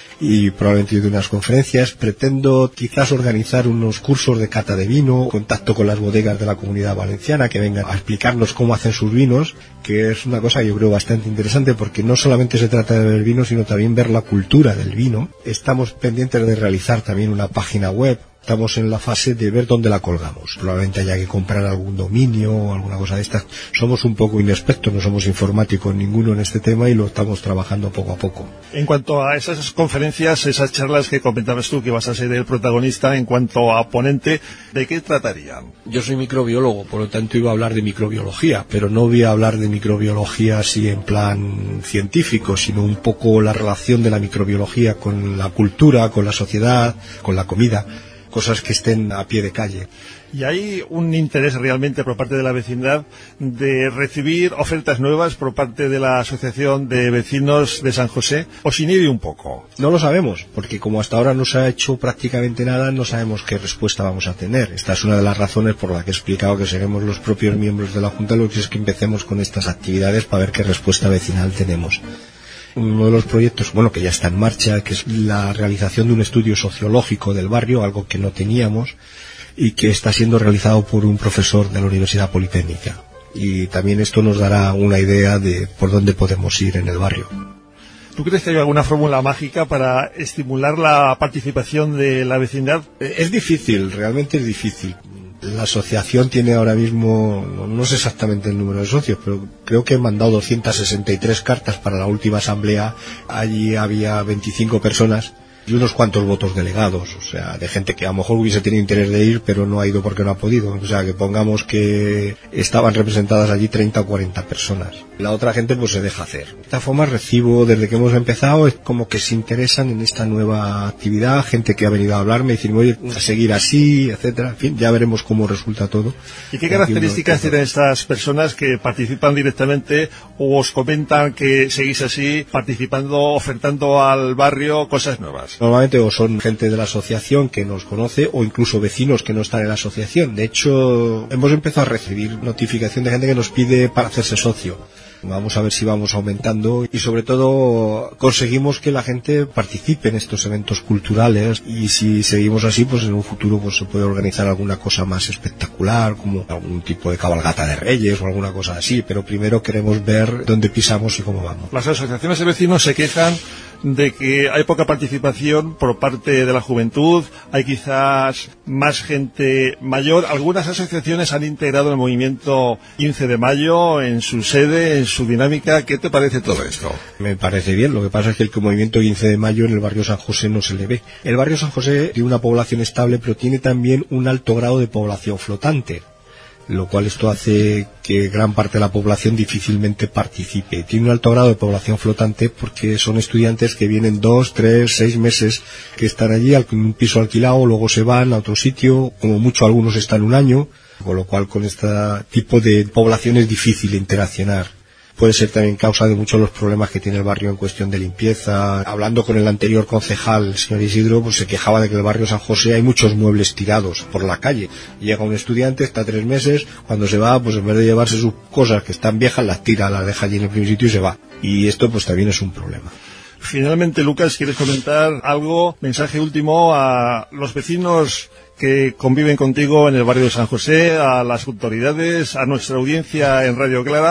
Y probablemente de unas conferencias. Pretendo quizás organizar unos cursos de cata de vino, contacto con las bodegas de la Comunidad Valenciana, que vengan a explicarnos cómo hacen sus vinos, que es una cosa yo creo bastante interesante, porque no solamente se trata de beber vino, sino también ver la cultura del vino. Estamos pendientes de realizar también una página web. Estamos en la fase de ver dónde la colgamos. Probablemente haya que comprar algún dominio o alguna cosa de estas. Somos un poco inexpertos, no somos informáticos ninguno en este tema y lo estamos trabajando poco a poco. En cuanto a esas conferencias, esas charlas que comentabas tú, que vas a ser el protagonista, en cuanto a ponente, ¿de qué tratarían? Yo soy microbiólogo, por lo tanto iba a hablar de microbiología, pero no voy a hablar de microbiología así en plan científico, sino un poco la relación de la microbiología con la cultura, con la sociedad, con la comida. Cosas que estén a pie de calle. ¿Y hay un interés realmente por parte de la vecindad de recibir ofertas nuevas por parte de la Asociación de Vecinos de San José? ¿Os inhibe un poco? No lo sabemos, porque como hasta ahora no se ha hecho prácticamente nada, no sabemos qué respuesta vamos a tener. Esta es una de las razones por la que he explicado que seremos los propios miembros de la Junta, lo que es que empecemos con estas actividades para ver qué respuesta vecinal tenemos. Uno de los proyectos, bueno, que ya está en marcha, que es la realización de un estudio sociológico del barrio, algo que no teníamos, y que está siendo realizado por un profesor de la Universidad Politécnica. Y también esto nos dará una idea de por dónde podemos ir en el barrio. ¿Tú crees que hay alguna fórmula mágica para estimular la participación de la vecindad? Es difícil, realmente es difícil. La asociación tiene ahora mismo, no sé exactamente el número de socios, pero creo que he mandado doscientas sesenta y tres cartas para la última asamblea. Allí había veinticinco personas y unos cuantos votos delegados, o sea, de gente que a lo mejor hubiese tenido interés de ir, pero no ha ido porque no ha podido. O sea, que pongamos que estaban representadas allí treinta o cuarenta personas. La otra gente pues se deja hacer. De esta forma recibo, desde que hemos empezado, es como que se interesan en esta nueva actividad, gente que ha venido a hablarme y decir, oye, a seguir así, etcétera. En fin, ya veremos cómo resulta todo. ¿Y qué características tienen estas personas que participan directamente o os comentan que seguís así, participando, ofertando al barrio cosas nuevas? Normalmente o son gente de la asociación que nos conoce o incluso vecinos que no están en la asociación. De hecho, hemos empezado a recibir notificación de gente que nos pide para hacerse socio. Vamos a ver si vamos aumentando y sobre todo conseguimos que la gente participe en estos eventos culturales y si seguimos así, pues en un futuro pues se puede organizar alguna cosa más espectacular, como algún tipo de cabalgata de reyes o alguna cosa así, pero primero queremos ver dónde pisamos y cómo vamos. Las asociaciones de vecinos se quejan de que hay poca participación por parte de la juventud, hay quizás más gente mayor. Algunas asociaciones han integrado el movimiento quince de mayo en su sede, en su dinámica. ¿Qué te parece todo esto? Me parece bien, lo que pasa es que el movimiento quince de mayo en el barrio San José no se le ve. El barrio San José tiene una población estable, pero tiene también un alto grado de población flotante, lo cual esto hace que gran parte de la población difícilmente participe. Tiene un alto grado de población flotante porque son estudiantes que vienen dos, tres, seis meses, que están allí en un piso alquilado, luego se van a otro sitio, como mucho algunos están un año, con lo cual con este tipo de población es difícil interaccionar. Puede ser también causa de muchos de los problemas que tiene el barrio en cuestión de limpieza. Hablando con el anterior concejal, el señor Isidro, pues se quejaba de que en el barrio San José hay muchos muebles tirados por la calle. Llega un estudiante, está tres meses, cuando se va, pues en vez de llevarse sus cosas que están viejas, las tira, las deja allí en el primer sitio y se va. Y esto pues también es un problema. Finalmente, Lucas, ¿quieres comentar algo? Mensaje último a los vecinos que conviven contigo en el barrio de San José, a las autoridades, a nuestra audiencia en Radio Clara.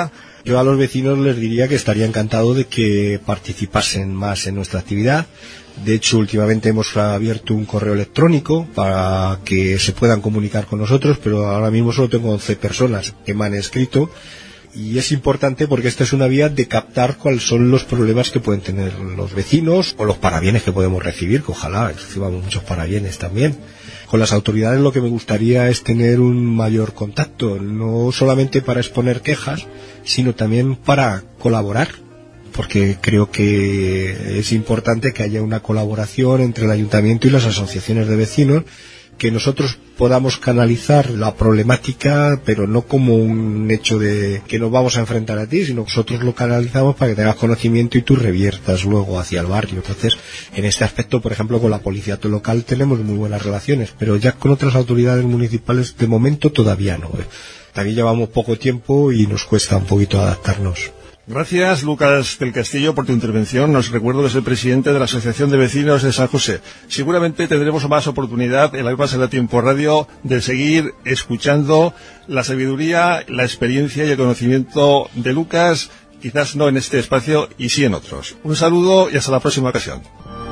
Yo a los vecinos les diría que estaría encantado de que participasen más en nuestra actividad. De hecho, últimamente hemos abierto un correo electrónico para que se puedan comunicar con nosotros, pero ahora mismo solo tengo once personas que me han escrito. Y es importante porque esta es una vía de captar cuáles son los problemas que pueden tener los vecinos o los parabienes que podemos recibir, que ojalá recibamos muchos parabienes también. Con las autoridades lo que me gustaría es tener un mayor contacto, no solamente para exponer quejas, sino también para colaborar, porque creo que es importante que haya una colaboración entre el ayuntamiento y las asociaciones de vecinos, que nosotros podamos canalizar la problemática, pero no como un hecho de que nos vamos a enfrentar a ti, sino que nosotros lo canalizamos para que tengas conocimiento y tú reviertas luego hacia el barrio. Entonces, en este aspecto, por ejemplo, con la policía local tenemos muy buenas relaciones, pero ya con otras autoridades municipales de momento todavía no. También llevamos poco tiempo y nos cuesta un poquito adaptarnos. Gracias, Lucas del Castillo, por tu intervención. Nos recuerdo que es el presidente de la Asociación de Vecinos de San José. Seguramente tendremos más oportunidad en la misma Sala Tiempo Radio de seguir escuchando la sabiduría, la experiencia y el conocimiento de Lucas, quizás no en este espacio y sí en otros. Un saludo y hasta la próxima ocasión.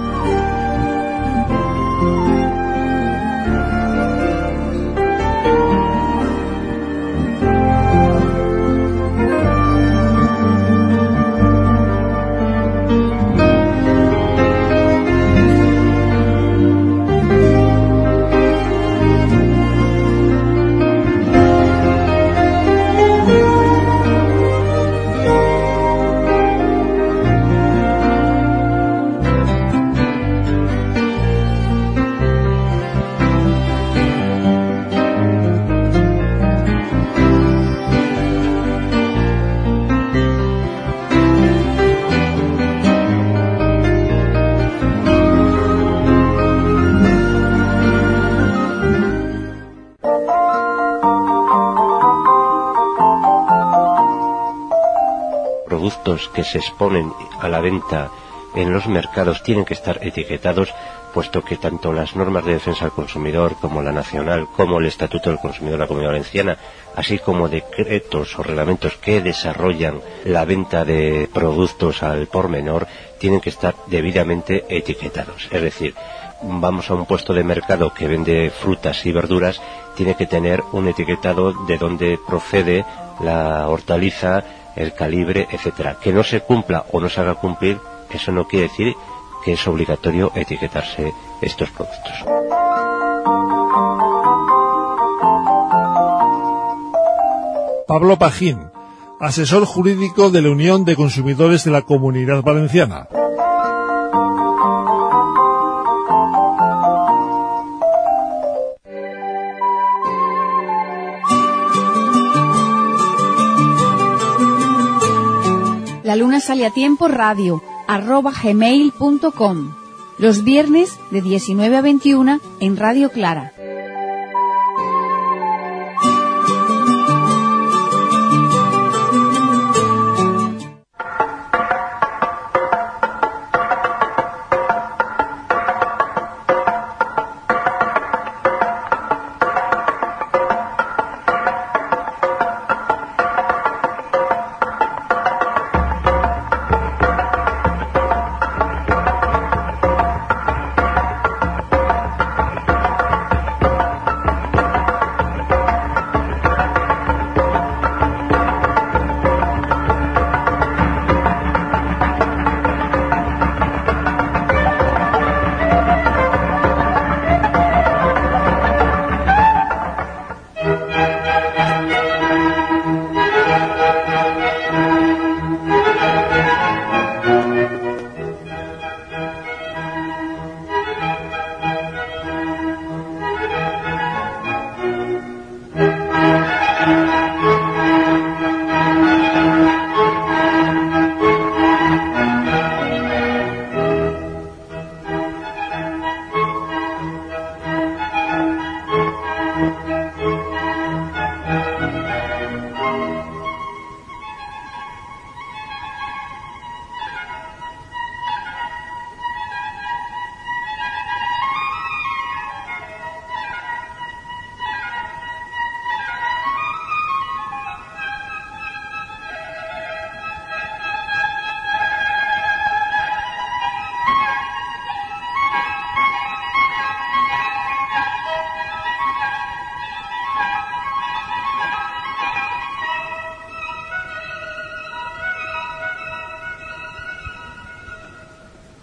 Que se exponen a la venta en los mercados tienen que estar etiquetados, puesto que tanto las normas de defensa del consumidor como la nacional, como el Estatuto del Consumidor de la Comunidad Valenciana, así como decretos o reglamentos que desarrollan la venta de productos al por menor, tienen que estar debidamente etiquetados. Es decir, vamos a un puesto de mercado que vende frutas y verduras, tiene que tener un etiquetado de dónde procede la hortaliza, el calibre, etcétera. Que no se cumpla o no se haga cumplir, eso no quiere decir que es obligatorio etiquetarse estos productos. Pablo Pajín, asesor jurídico de la Unión de Consumidores de la Comunidad Valenciana. La luna sale a tiempo radio, arroba gmail punto com. Los viernes de diecinueve a veintiuna en Radio Clara.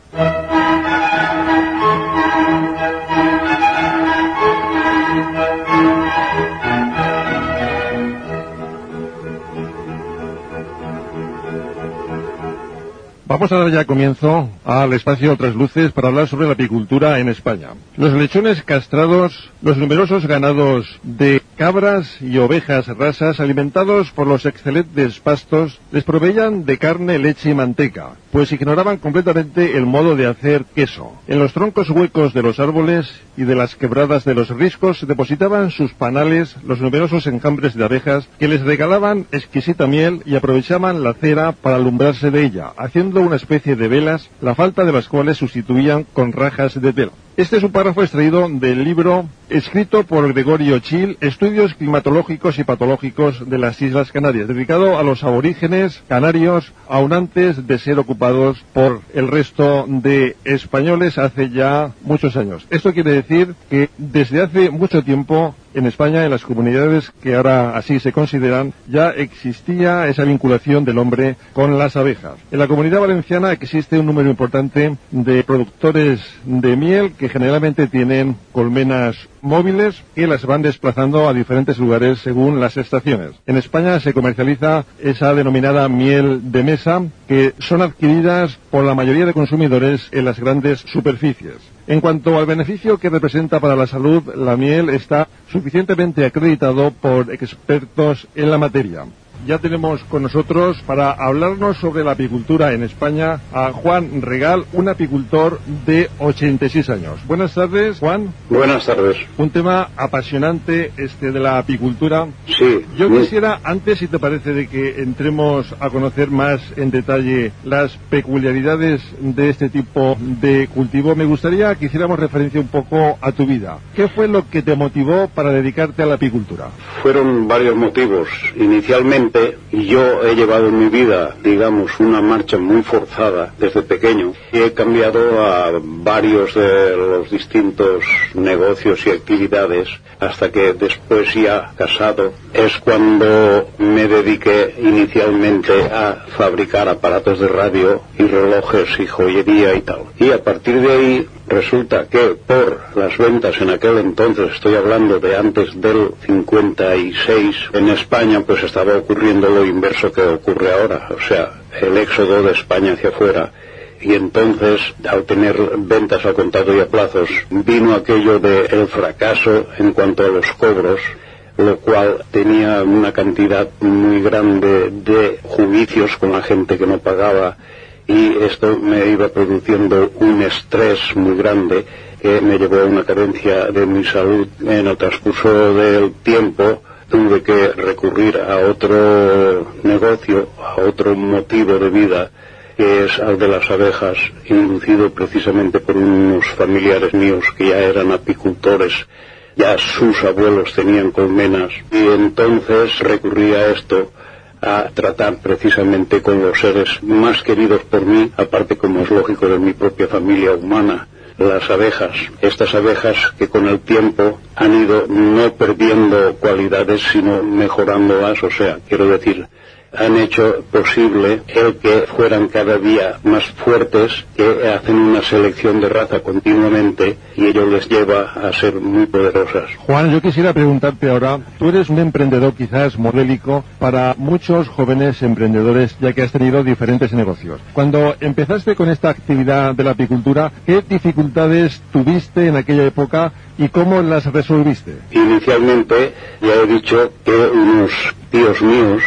Vamos a dar ya comienzo al espacio Otras Luces para hablar sobre la apicultura en España. Los lechones castrados, los numerosos ganados de cabras y ovejas rasas alimentados por los excelentes pastos les proveían de carne, leche y manteca, pues ignoraban completamente el modo de hacer queso. En los troncos huecos de los árboles y de las quebradas de los riscos depositaban sus panales los numerosos enjambres de abejas que les regalaban exquisita miel y aprovechaban la cera para alumbrarse de ella, haciendo una especie de velas, la falta de las cuales sustituían con rajas de tela. Este es un párrafo extraído del libro escrito por Gregorio Chil, Estudios climatológicos y patológicos de las Islas Canarias, dedicado a los aborígenes canarios, aun antes de ser ocupados por el resto de españoles hace ya muchos años. Esto quiere decir que desde hace mucho tiempo en España, en las comunidades que ahora así se consideran, ya existía esa vinculación del hombre con las abejas. En la Comunidad Valenciana existe un número importante de productores de miel que generalmente tienen colmenas móviles que las van desplazando a diferentes lugares según las estaciones. En España se comercializa esa denominada miel de mesa, que son adquiridas por la mayoría de consumidores en las grandes superficies. En cuanto al beneficio que representa para la salud, la miel está suficientemente acreditado por expertos en la materia. Ya tenemos con nosotros, para hablarnos sobre la apicultura en España, a Juan Regal, un apicultor de ochenta y seis años. Buenas tardes, Juan. Buenas tardes. Un tema apasionante este de la apicultura. Sí. Yo quisiera, antes, si te parece, de que entremos a conocer más en detalle las peculiaridades de este tipo de cultivo, me gustaría que hiciéramos referencia un poco a tu vida. ¿Qué fue lo que te motivó para dedicarte a la apicultura? Fueron varios motivos. Inicialmente, yo he llevado en mi vida, digamos, una marcha muy forzada desde pequeño y he cambiado a varios de los distintos negocios y actividades hasta que después, ya casado, es cuando me dediqué inicialmente a fabricar aparatos de radio y relojes y joyería y tal. Y a partir de ahí resulta que por las ventas en aquel entonces, estoy hablando de antes del cincuenta y seis, en España pues estaba ocurriendo lo inverso que ocurre ahora, o sea, el éxodo de España hacia afuera. Y entonces, al tener ventas a contado y a plazos, vino aquello del fracaso en cuanto a los cobros, lo cual tenía una cantidad muy grande de juicios con la gente que no pagaba, y esto me iba produciendo un estrés muy grande que me llevó a una carencia de mi salud. En el transcurso del tiempo tuve que recurrir a otro negocio, a otro motivo de vida, que es al de las abejas, inducido precisamente por unos familiares míos que ya eran apicultores. Ya sus abuelos tenían colmenas, y entonces recurrí a esto, a tratar precisamente con los seres más queridos por mí, aparte, como es lógico, de mi propia familia humana, las abejas. Estas abejas que con el tiempo han ido no perdiendo cualidades, sino mejorándolas, o sea, quiero decir, han hecho posible el que fueran cada día más fuertes, que hacen una selección de raza continuamente y ello les lleva a ser muy poderosas. Juan, yo quisiera preguntarte ahora, tú eres un emprendedor quizás modélico para muchos jóvenes emprendedores, ya que has tenido diferentes negocios. Cuando empezaste con esta actividad de la apicultura, ¿qué dificultades tuviste en aquella época y cómo las resolviste? Inicialmente, ya he dicho que unos tíos míos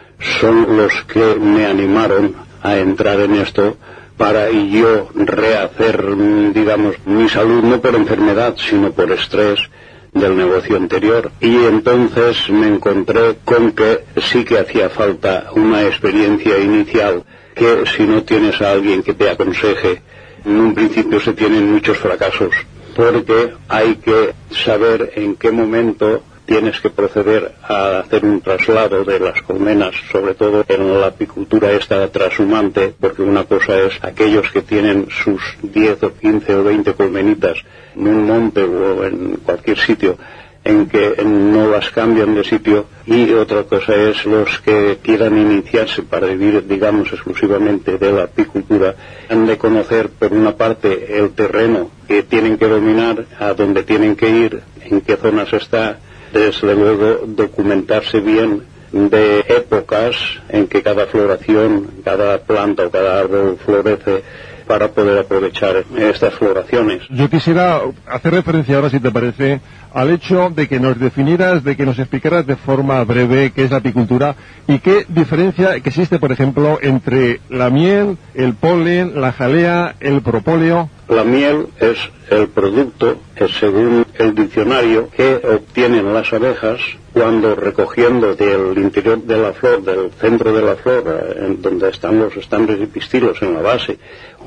son los que me animaron a entrar en esto para yo rehacer, digamos, mi salud, no por enfermedad, sino por estrés del negocio anterior. Y entonces me encontré con que sí que hacía falta una experiencia inicial, que si no tienes a alguien que te aconseje, en un principio se tienen muchos fracasos, porque hay que saber en qué momento tienes que proceder a hacer un traslado de las colmenas, sobre todo en la apicultura esta trashumante, porque una cosa es aquellos que tienen sus diez o quince o veinte colmenitas en un monte o en cualquier sitio, en que no las cambian de sitio, y otra cosa es los que quieran iniciarse para vivir, digamos, exclusivamente de la apicultura, han de conocer por una parte el terreno que tienen que dominar, a dónde tienen que ir, en qué zonas está, desde luego documentarse bien de épocas en que cada floración, cada planta o cada árbol florece, para poder aprovechar estas floraciones. Yo quisiera hacer referencia ahora, si te parece, al hecho de que nos definieras, de que nos explicaras de forma breve qué es la apicultura y qué diferencia que existe, por ejemplo, entre la miel, el polen, la jalea, el propóleo. La miel es el producto, que según el diccionario, que obtienen las abejas cuando, recogiendo del interior de la flor, del centro de la flor, en donde están los estambres y pistilos en la base,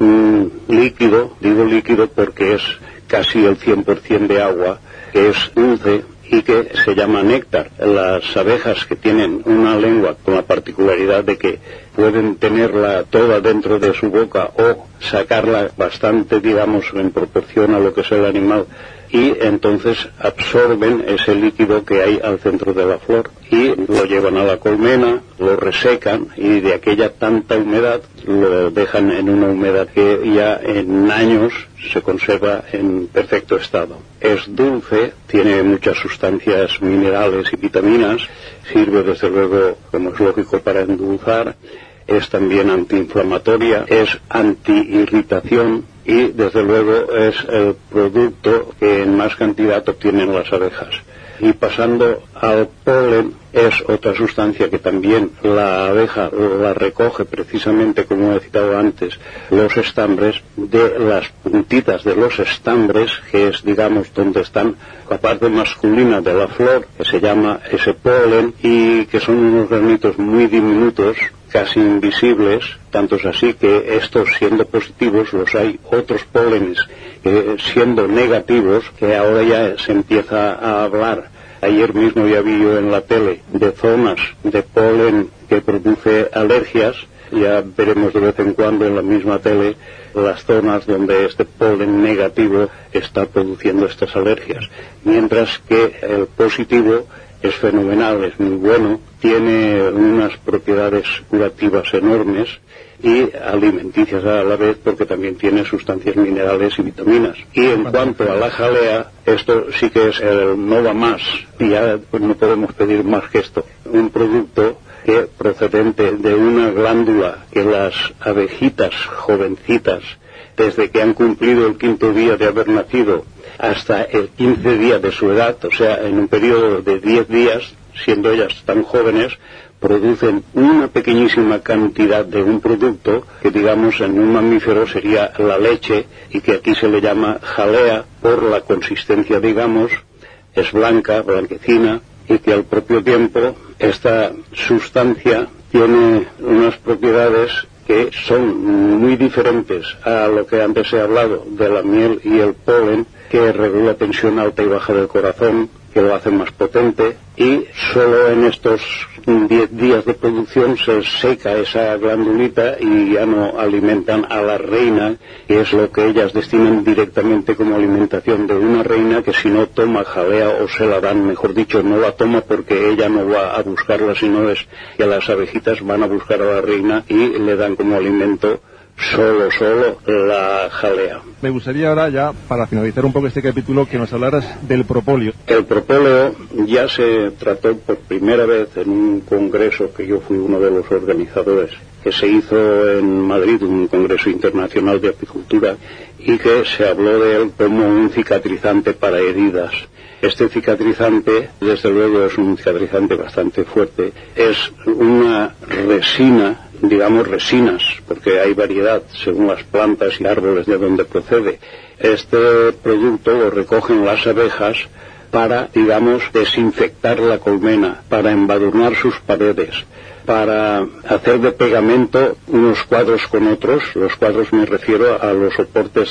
un líquido, digo líquido porque es casi el cien por ciento de agua, que es dulce y que se llama néctar. Las abejas, que tienen una lengua con la particularidad de que pueden tenerla toda dentro de su boca o sacarla bastante, digamos, en proporción a lo que es el animal, y entonces absorben ese líquido que hay al centro de la flor y lo llevan a la colmena, lo resecan, y de aquella tanta humedad lo dejan en una humedad que ya en años se conserva en perfecto estado. Es dulce, tiene muchas sustancias minerales y vitaminas, sirve desde luego, como es lógico, para endulzar, es también antiinflamatoria, es antiirritación, y desde luego es el producto que en más cantidad obtienen las abejas. Y pasando al polen, es otra sustancia que también la abeja la recoge precisamente, como he citado antes, los estambres, de las puntitas de los estambres, que es, digamos, donde están la parte masculina de la flor, que se llama ese polen, y que son unos granitos muy diminutos, casi invisibles, tanto es así que estos, siendo positivos, los hay otros pólenes que, siendo negativos, que ahora ya se empieza a hablar. Ayer mismo ya vi yo en la tele de zonas de polen que produce alergias. Ya veremos de vez en cuando en la misma tele las zonas donde este polen negativo está produciendo estas alergias, mientras que el positivo es fenomenal, es muy bueno, tiene unas propiedades curativas enormes y alimenticias a la vez, porque también tiene sustancias minerales y vitaminas. Y en cuanto a la jalea, esto sí que es el no va más, y ya pues no podemos pedir más que esto. Un producto que, procedente de una glándula que las abejitas jovencitas, desde que han cumplido el quinto día de haber nacido hasta el quince día de su edad, o sea, en un periodo de diez días, siendo ellas tan jóvenes, producen una pequeñísima cantidad de un producto que, digamos, en un mamífero sería la leche, y que aquí se le llama jalea por la consistencia, digamos, es blanca, blanquecina, y que al propio tiempo esta sustancia tiene unas propiedades que son muy diferentes a lo que antes he hablado de la miel y el polen, que regula tensión alta y baja del corazón, que lo hace más potente, y solo en estos diez días de producción se seca esa glandulita y ya no alimentan a la reina, que es lo que ellas destinan directamente como alimentación de una reina, que si no toma jalea, o se la dan, mejor dicho, no la toma porque ella no va a buscarla, sino es que las abejitas van a buscar a la reina y le dan como alimento solo, solo la jalea. Me gustaría ahora, ya para finalizar un poco este capítulo, que nos hablaras del propóleo. El propóleo ya se trató por primera vez en un congreso que yo fui uno de los organizadores, que se hizo en Madrid, un congreso internacional de apicultura, y que se habló de él como un cicatrizante para heridas. Este cicatrizante, desde luego, es un cicatrizante bastante fuerte. Es una resina, digamos resinas, porque hay variedad según las plantas y árboles de donde procede. Este producto lo recogen las abejas para, digamos, desinfectar la colmena, para embadurnar sus paredes, para hacer de pegamento unos cuadros con otros. Los cuadros me refiero a los soportes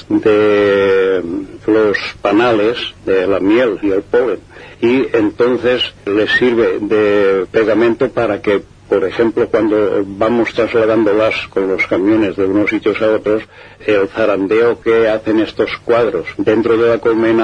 de los panales de la miel y el polen. Y entonces les sirve de pegamento para que, por ejemplo, cuando vamos trasladándolas con los camiones de unos sitios a otros, el zarandeo que hacen estos cuadros dentro de la colmena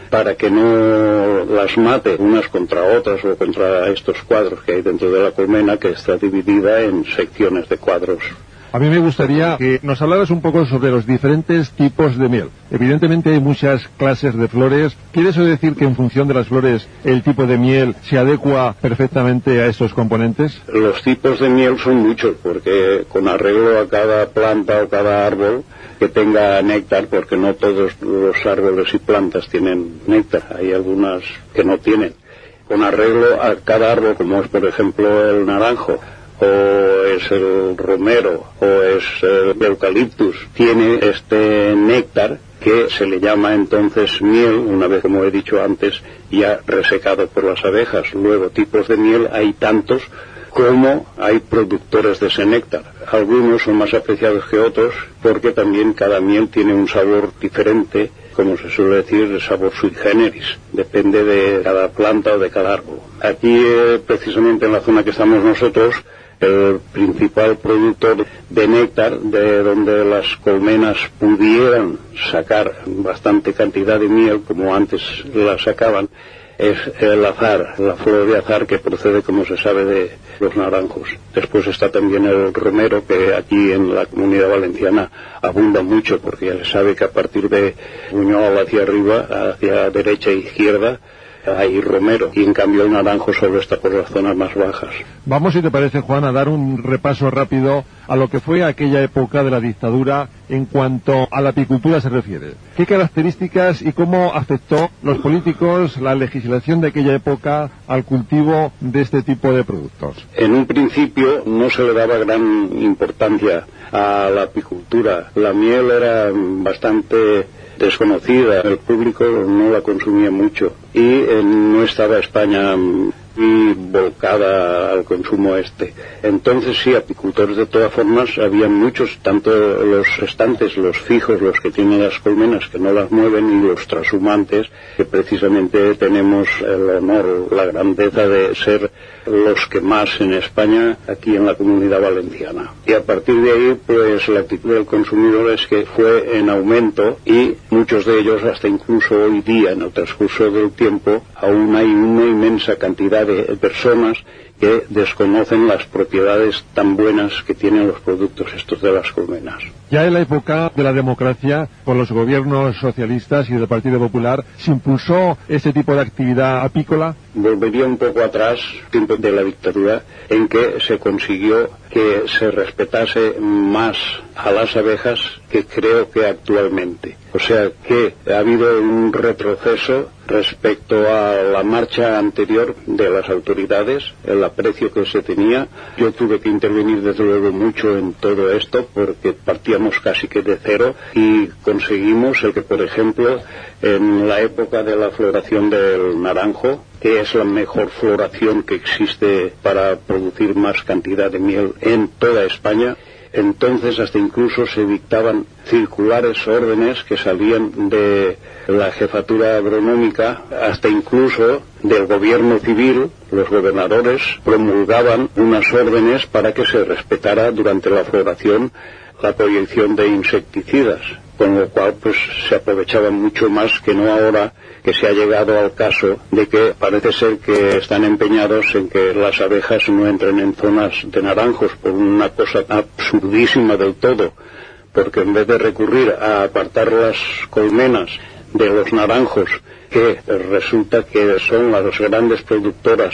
para que no las mate unas contra otras o contra estos cuadros que hay dentro de la colmena, que está dividida en secciones de cuadros. A mí me gustaría que nos hablaras un poco sobre los diferentes tipos de miel. Evidentemente hay muchas clases de flores. ¿Quiere eso decir que en función de las flores el tipo de miel se adecua perfectamente a estos componentes? Los tipos de miel son muchos, porque con arreglo a cada planta o cada árbol que tenga néctar, porque no todos los árboles y plantas tienen néctar, hay algunas que no tienen. Con arreglo a cada árbol, como es por ejemplo el naranjo, o es el romero, o es el eucaliptus, tiene este néctar que se le llama entonces miel, una vez, como he dicho antes, ya resecado por las abejas. Luego, tipos de miel hay tantos como hay productores de ese néctar. Algunos son más apreciados que otros porque también cada miel tiene un sabor diferente, como se suele decir, de sabor sui generis, depende de cada planta o de cada árbol. Aquí, eh, precisamente en la zona que estamos nosotros, el principal productor de néctar, de donde las colmenas pudieran sacar bastante cantidad de miel, como antes la sacaban, es el azar, la flor de azar, que procede, como se sabe, de los naranjos. Después está también el romero, que aquí en la Comunidad Valenciana abunda mucho, porque ya se sabe que a partir de Buñol hacia arriba, hacia derecha e izquierda, hay romero, y en cambio el naranjo solo está por las zonas más bajas. Vamos, si te parece, Juan, a dar un repaso rápido a lo que fue aquella época de la dictadura en cuanto a la apicultura se refiere. ¿Qué características y cómo afectó los políticos, la legislación de aquella época al cultivo de este tipo de productos? En un principio no se le daba gran importancia a la apicultura. La miel era bastante desconocida, el público no la consumía mucho y eh, no estaba España muy volcada al consumo este. Entonces sí, apicultores de todas formas había muchos, tanto los restantes, los fijos, los que tienen las colmenas que no las mueven, y los trashumantes, que precisamente tenemos el honor, la grandeza de ser los que más en España, aquí en la Comunidad Valenciana. Y a partir de ahí, pues la actitud del consumidor es que fue en aumento, y muchos de ellos, hasta incluso hoy día, en el transcurso del tiempo, aún hay una inmensa cantidad de personas que desconocen las propiedades tan buenas que tienen los productos estos de las colmenas. Ya en la época de la democracia, con los gobiernos socialistas y del Partido Popular, ¿se impulsó ese tipo de actividad apícola? Volvería un poco atrás, tiempo de la dictadura, en que se consiguió que se respetase más a las abejas que creo que actualmente. O sea que ha habido un retroceso respecto a la marcha anterior de las autoridades, el aprecio que se tenía. Yo tuve que intervenir desde luego mucho en todo esto, porque partíamos casi que de cero, y conseguimos el que, por ejemplo, en la época de la floración del naranjo, que es la mejor floración que existe para producir más cantidad de miel en toda España, entonces hasta incluso se dictaban circulares órdenes que salían de la jefatura agronómica, hasta incluso del gobierno civil. Los gobernadores promulgaban unas órdenes para que se respetara durante la floración la prohibición de insecticidas, con lo cual pues se aprovechaba mucho más que no ahora, que se ha llegado al caso de que parece ser que están empeñados en que las abejas no entren en zonas de naranjos, por una cosa absurdísima del todo, porque en vez de recurrir a apartar las colmenas de los naranjos, que resulta que son las grandes productoras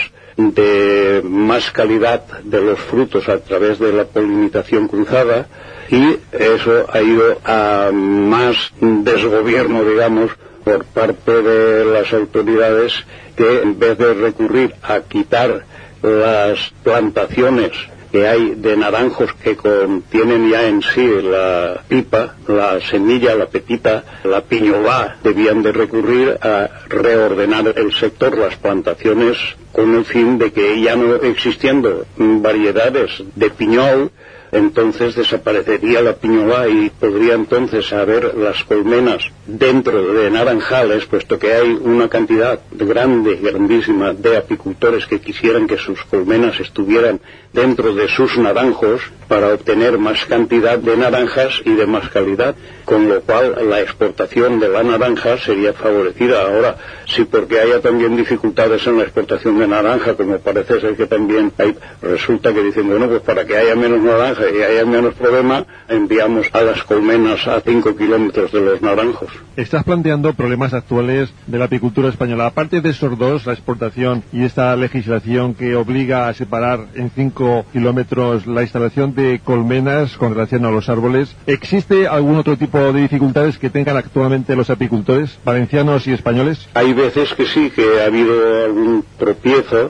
de más calidad de los frutos a través de la polinización cruzada, y eso ha ido a más desgobierno, digamos, por parte de las autoridades, que en vez de recurrir a quitar las plantaciones que hay de naranjos que contienen ya en sí la pipa, la semilla, la pepita, la piñolá, debían de recurrir a reordenar el sector, las plantaciones, con el fin de que ya no existiendo variedades de piñol, entonces desaparecería la piñola y podría entonces haber las colmenas dentro de naranjales, puesto que hay una cantidad grande, grandísima de apicultores que quisieran que sus colmenas estuvieran dentro de sus naranjos para obtener más cantidad de naranjas y de más calidad, con lo cual la exportación de la naranja sería favorecida. Ahora, si porque haya también dificultades en la exportación de naranja, como parece ser que también hay, resulta que dicen, bueno, pues para que haya menos naranja y haya menos problema, enviamos a las colmenas a cinco kilómetros de los naranjos. Estás planteando problemas actuales de la apicultura española. Aparte de esos dos, la exportación y esta legislación que obliga a separar en cinco kilómetros la instalación de colmenas con relación a los árboles, ¿existe algún otro tipo de dificultades que tengan actualmente los apicultores valencianos y españoles? Hay veces que sí, que ha habido algún tropiezo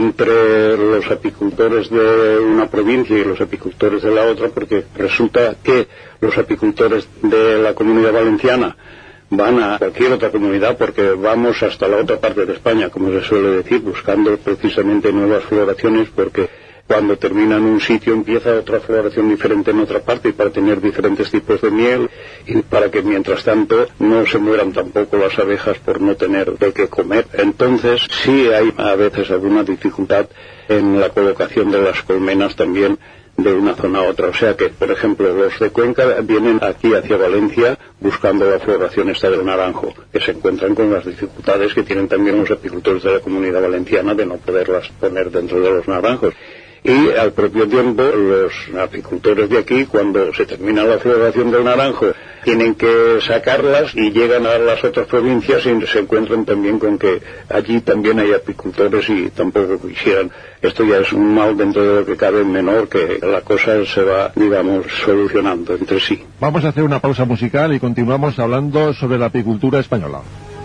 entre los apicultores de una provincia y los apicultores de la otra, porque resulta que los apicultores de la Comunidad Valenciana van a cualquier otra comunidad, porque vamos hasta la otra parte de España, como se suele decir, buscando precisamente nuevas floraciones, porque cuando termina en un sitio empieza otra floración diferente en otra parte, y para tener diferentes tipos de miel, y para que mientras tanto no se mueran tampoco las abejas por no tener de qué comer. Entonces sí hay a veces alguna dificultad en la colocación de las colmenas también de una zona a otra. O sea que, por ejemplo, los de Cuenca vienen aquí hacia Valencia buscando la floración esta del naranjo, que se encuentran con las dificultades que tienen también los apicultores de la Comunidad Valenciana de no poderlas poner dentro de los naranjos. Y al propio tiempo los apicultores de aquí, cuando se termina la floración del naranjo, tienen que sacarlas y llegan a las otras provincias y se encuentran también con que allí también hay apicultores y tampoco quisieran. Esto ya es un mal dentro de lo que cabe menor, que la cosa se va, digamos, solucionando entre sí. Vamos a hacer una pausa musical y continuamos hablando sobre la apicultura española.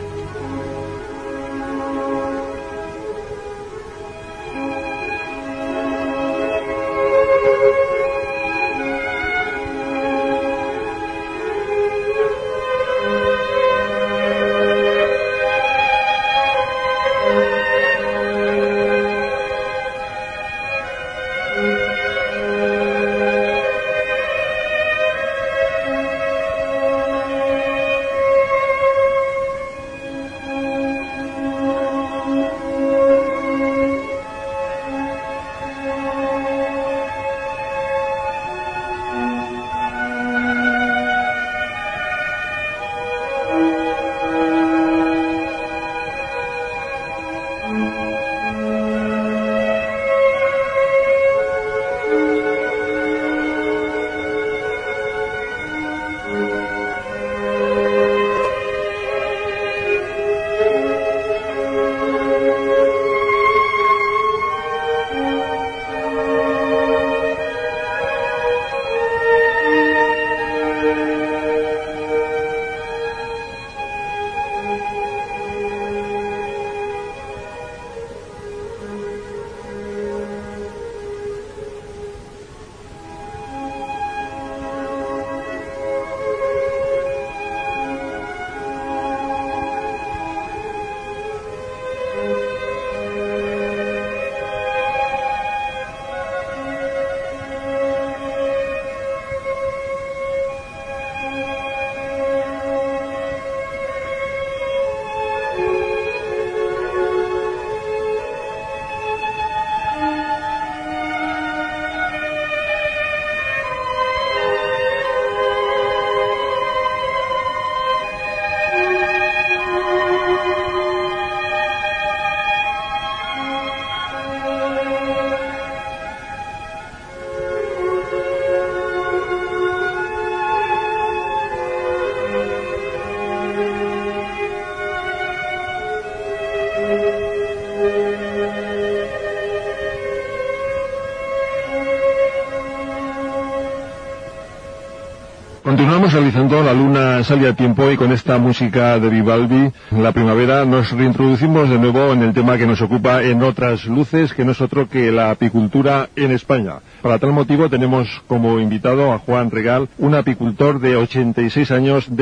Continuamos realizando La Luna sale a tiempo, y con esta música de Vivaldi, La Primavera, nos reintroducimos de nuevo en el tema que nos ocupa en Otras Luces, que no es otro que la apicultura en España. Para tal motivo tenemos como invitado a Juan Regal, un apicultor de ochenta y seis años de edad.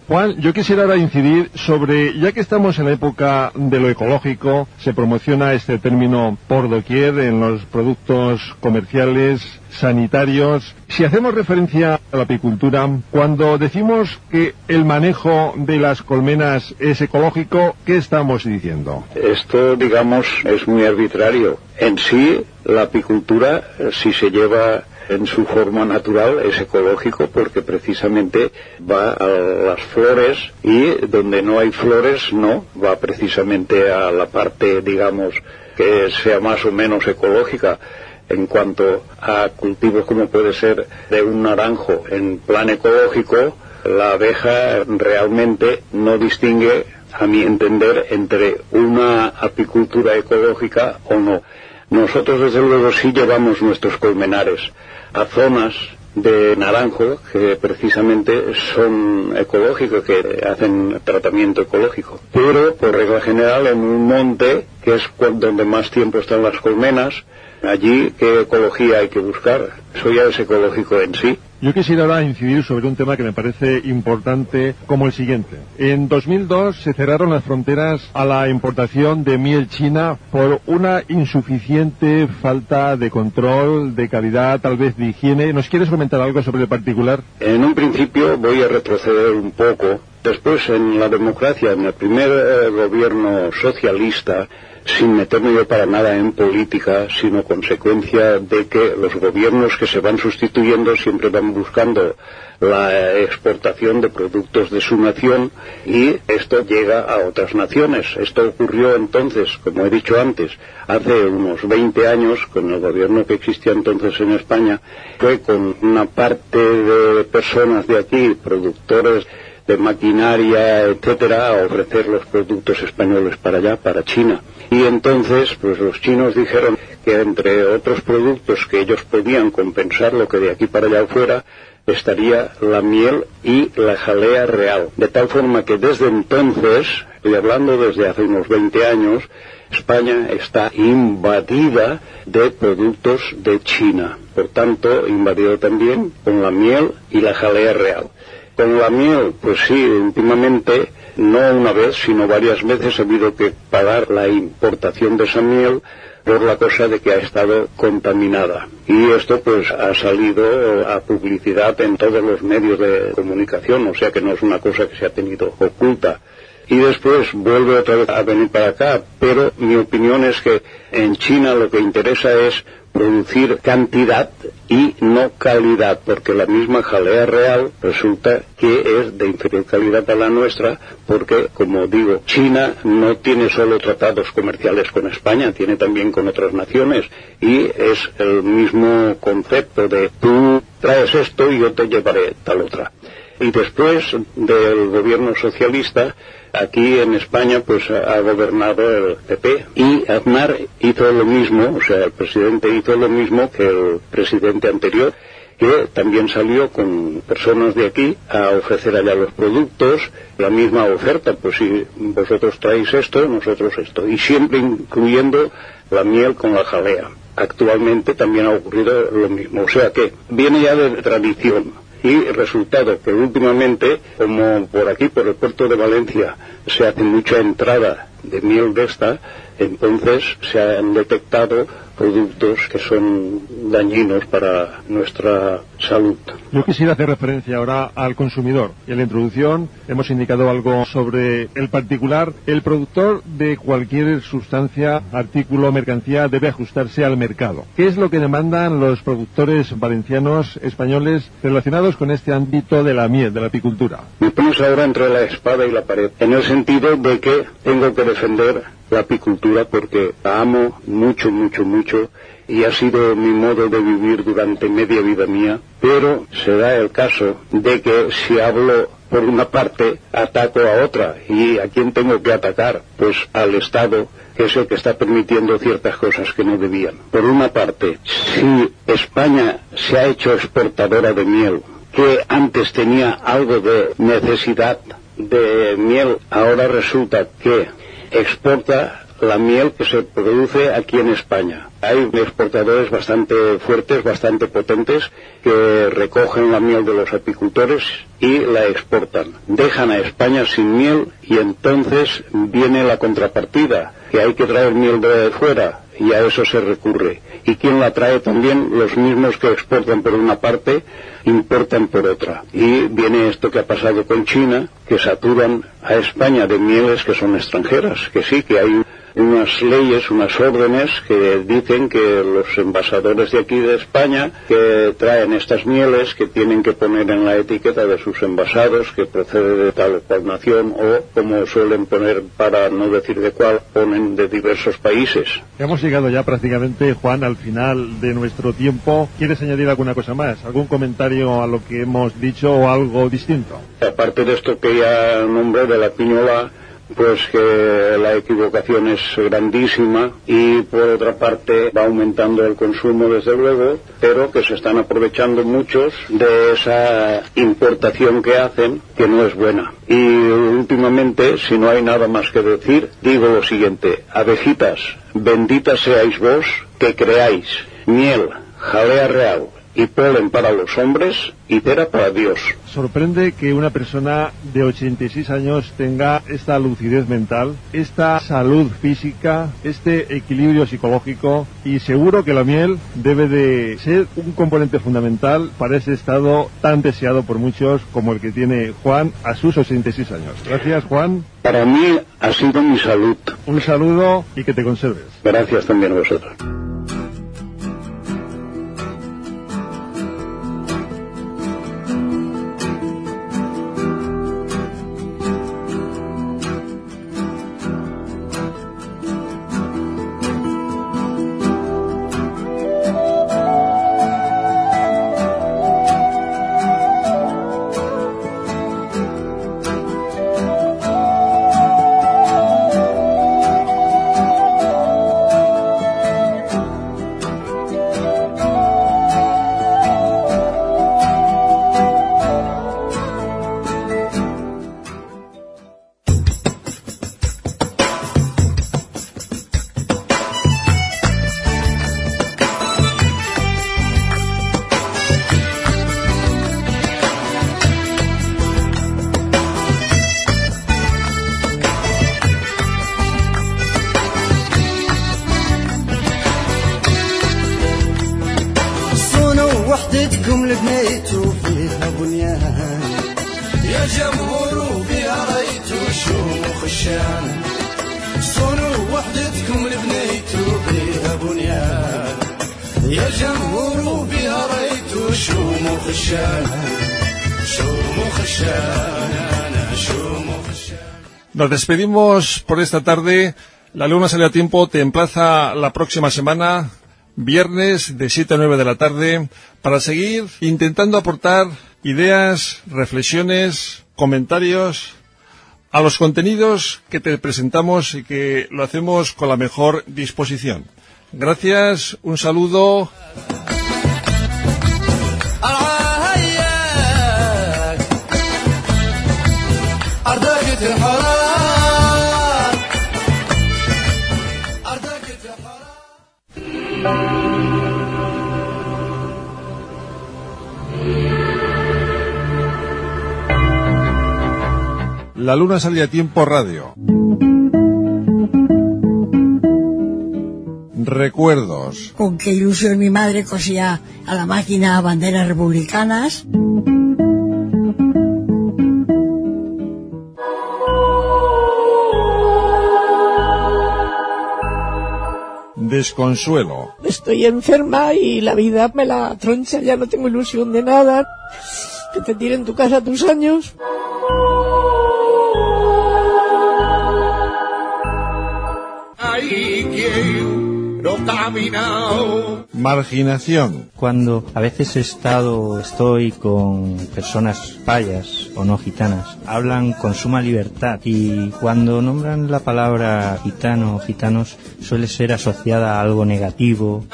Juan, yo quisiera ahora incidir sobre, ya que estamos en la época de lo ecológico, se promociona este término por doquier en los productos comerciales, sanitarios. Si hacemos referencia a la apicultura, cuando decimos que el manejo de las colmenas es ecológico, ¿qué estamos diciendo? Esto, digamos, es muy arbitrario. En sí, la apicultura, si se lleva en su forma natural, es ecológico porque precisamente va a las flores, y donde no hay flores no, va precisamente a la parte, digamos, que sea más o menos ecológica. En cuanto a cultivos como puede ser de un naranjo en plan ecológico, la abeja realmente no distingue, a mi entender, entre una apicultura ecológica o no. Nosotros desde luego sí llevamos nuestros colmenares a zonas de naranjo que precisamente son ecológicos, que hacen tratamiento ecológico, pero por regla general en un monte, que es donde más tiempo están las colmenas, allí qué ecología hay que buscar. Eso ya es ecológico en sí. Yo quisiera ahora incidir sobre un tema que me parece importante, como el siguiente. En dos mil dos se cerraron las fronteras a la importación de miel china por una insuficiente falta de control, de calidad, tal vez de higiene. ¿Nos quieres comentar algo sobre el particular? En un principio voy a retroceder un poco. Después, en la democracia, en el primer eh, gobierno socialista, sin meterme yo para nada en política, sino consecuencia de que los gobiernos que se van sustituyendo siempre van buscando la exportación de productos de su nación, y esto llega a otras naciones. Esto ocurrió entonces, como he dicho antes, hace unos veinte años, con el gobierno que existía entonces en España, fue con una parte de personas de aquí, productores de maquinaria, etcétera, a ofrecer los productos españoles para allá, para China. Y entonces, pues los chinos dijeron que entre otros productos que ellos podían compensar lo que de aquí para allá fuera, estaría la miel y la jalea real. De tal forma que desde entonces, estoy hablando desde hace unos veinte años, España está invadida de productos de China. Por tanto, invadido también con la miel y la jalea real. Con la miel, pues sí, últimamente, no una vez, sino varias veces ha habido que pagar la importación de esa miel por la cosa de que ha estado contaminada. Y esto pues ha salido a publicidad en todos los medios de comunicación, o sea que no es una cosa que se ha tenido oculta. Y después vuelve otra vez a venir para acá, pero mi opinión es que en China lo que interesa es producir cantidad y no calidad, porque la misma jalea real resulta que es de inferior calidad a la nuestra, porque, como digo, China no tiene solo tratados comerciales con España, tiene también con otras naciones, y es el mismo concepto de tú traes esto y yo te llevaré tal otra. Y después del gobierno socialista, aquí en España pues ha gobernado el P P, y Aznar hizo lo mismo, o sea, el presidente hizo lo mismo que el presidente anterior, que también salió con personas de aquí a ofrecer allá los productos, la misma oferta, pues si vosotros traéis esto, nosotros esto, y siempre incluyendo la miel con la jalea. Actualmente también ha ocurrido lo mismo, o sea que viene ya de tradición. Y resultado que últimamente, como por aquí, por el puerto de Valencia, se hace mucha entrada de miel de esta, entonces se han detectado productos que son dañinos para nuestra salud. Yo quisiera hacer referencia ahora al consumidor. En la introducción hemos indicado algo sobre el particular. El productor de cualquier sustancia, artículo, mercancía debe ajustarse al mercado. ¿Qué es lo que demandan los productores valencianos, españoles, relacionados con este ámbito de la miel, de la apicultura? Me pones ahora entre la espada y la pared, en el sentido de que tengo que defender la apicultura porque la amo mucho, mucho, mucho, y ha sido mi modo de vivir durante media vida mía, pero se da el caso de que si hablo por una parte, ataco a otra. ¿Y a quién tengo que atacar? Pues al Estado, que es el que está permitiendo ciertas cosas que no debían. Por una parte, si España se ha hecho exportadora de miel, que antes tenía algo de necesidad de miel, ahora resulta que exporta la miel que se produce aquí en España. Hay exportadores bastante fuertes, bastante potentes, que recogen la miel de los apicultores y la exportan. Dejan a España sin miel y entonces viene la contrapartida, que hay que traer miel de fuera, y a eso se recurre. ¿Y quién la trae? También los mismos que exportan por una parte, importan por otra. Y viene esto que ha pasado con China, que saturan a España de mieles que son extranjeras, que sí, que hay unas leyes, unas órdenes que dicen que los envasadores de aquí de España que traen estas mieles que tienen que poner en la etiqueta de sus envasados que procede de tal o cual nación, o como suelen poner, para no decir de cuál, ponen de diversos países. Hemos llegado ya prácticamente, Juan, al final de nuestro tiempo. ¿Quieres añadir alguna cosa más? ¿Algún comentario a lo que hemos dicho o algo distinto? Aparte de esto que ya nombré de la piñola, pues que la equivocación es grandísima y por otra parte va aumentando el consumo desde luego, pero que se están aprovechando muchos de esa importación que hacen, que no es buena. Y últimamente, si no hay nada más que decir, digo lo siguiente: abejitas, benditas seáis vos que creáis miel, jalea real y polen para los hombres y cera para Dios. Sorprende que una persona de ochenta y seis años tenga esta lucidez mental, esta salud física, este equilibrio psicológico, y seguro que la miel debe de ser un componente fundamental para ese estado tan deseado por muchos como el que tiene Juan a sus ochenta y seis años. Gracias, Juan. Para mí ha sido mi salud. Un saludo y que te conserves. Gracias también a vosotros. وحدتكم لبنيتوا فيها بنيان يا جمهور وفيها ريتوا شموخ الشام صنوا وحدتكم لبنيتوا فيها بنيان يا جمهور وفيها ريتوا شموخ الشام شموخ الشام شموخ الشام. Nos despedimos por esta tarde. La Luna Sale a Tiempo te emplaza la próxima semana, viernes de siete a nueve de la tarde, para seguir intentando aportar ideas, reflexiones, comentarios a los contenidos que te presentamos y que lo hacemos con la mejor disposición. Gracias, un saludo. La Luna Sale a Tiempo Radio. Recuerdos. Con qué ilusión mi madre cosía a la máquina banderas republicanas. Desconsuelo. Estoy enferma y la vida me la troncha, ya no tengo ilusión de nada. Que te tiren tu casa a tus años. Marginación. Cuando a veces he estado, estoy con personas payas o no gitanas, hablan con suma libertad y cuando nombran la palabra gitano o gitanos suele ser asociada a algo negativo.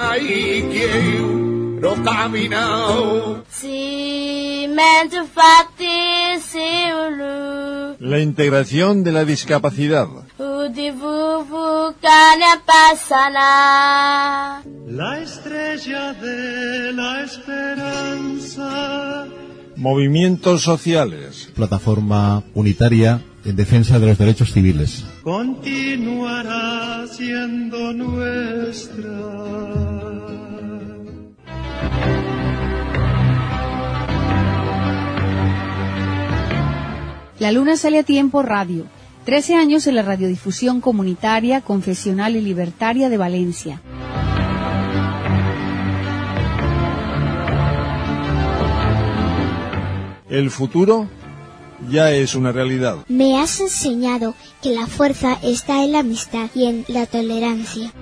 La integración de la discapacidad. Vudivuvu kana pasana. La estrella de la esperanza. Movimientos sociales. Plataforma unitaria en defensa de los derechos civiles. Continuará siendo nuestra. La Luna sale a tiempo radio. Trece años en la radiodifusión comunitaria, confesional y libertaria de Valencia. El futuro ya es una realidad. Me has enseñado que la fuerza está en la amistad y en la tolerancia.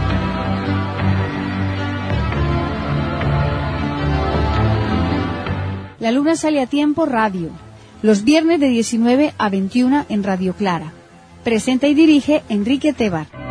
La Luna sale a tiempo radio. Los viernes de diecinueve a veintiuna en Radio Clara. Presenta y dirige Enrique Tebar.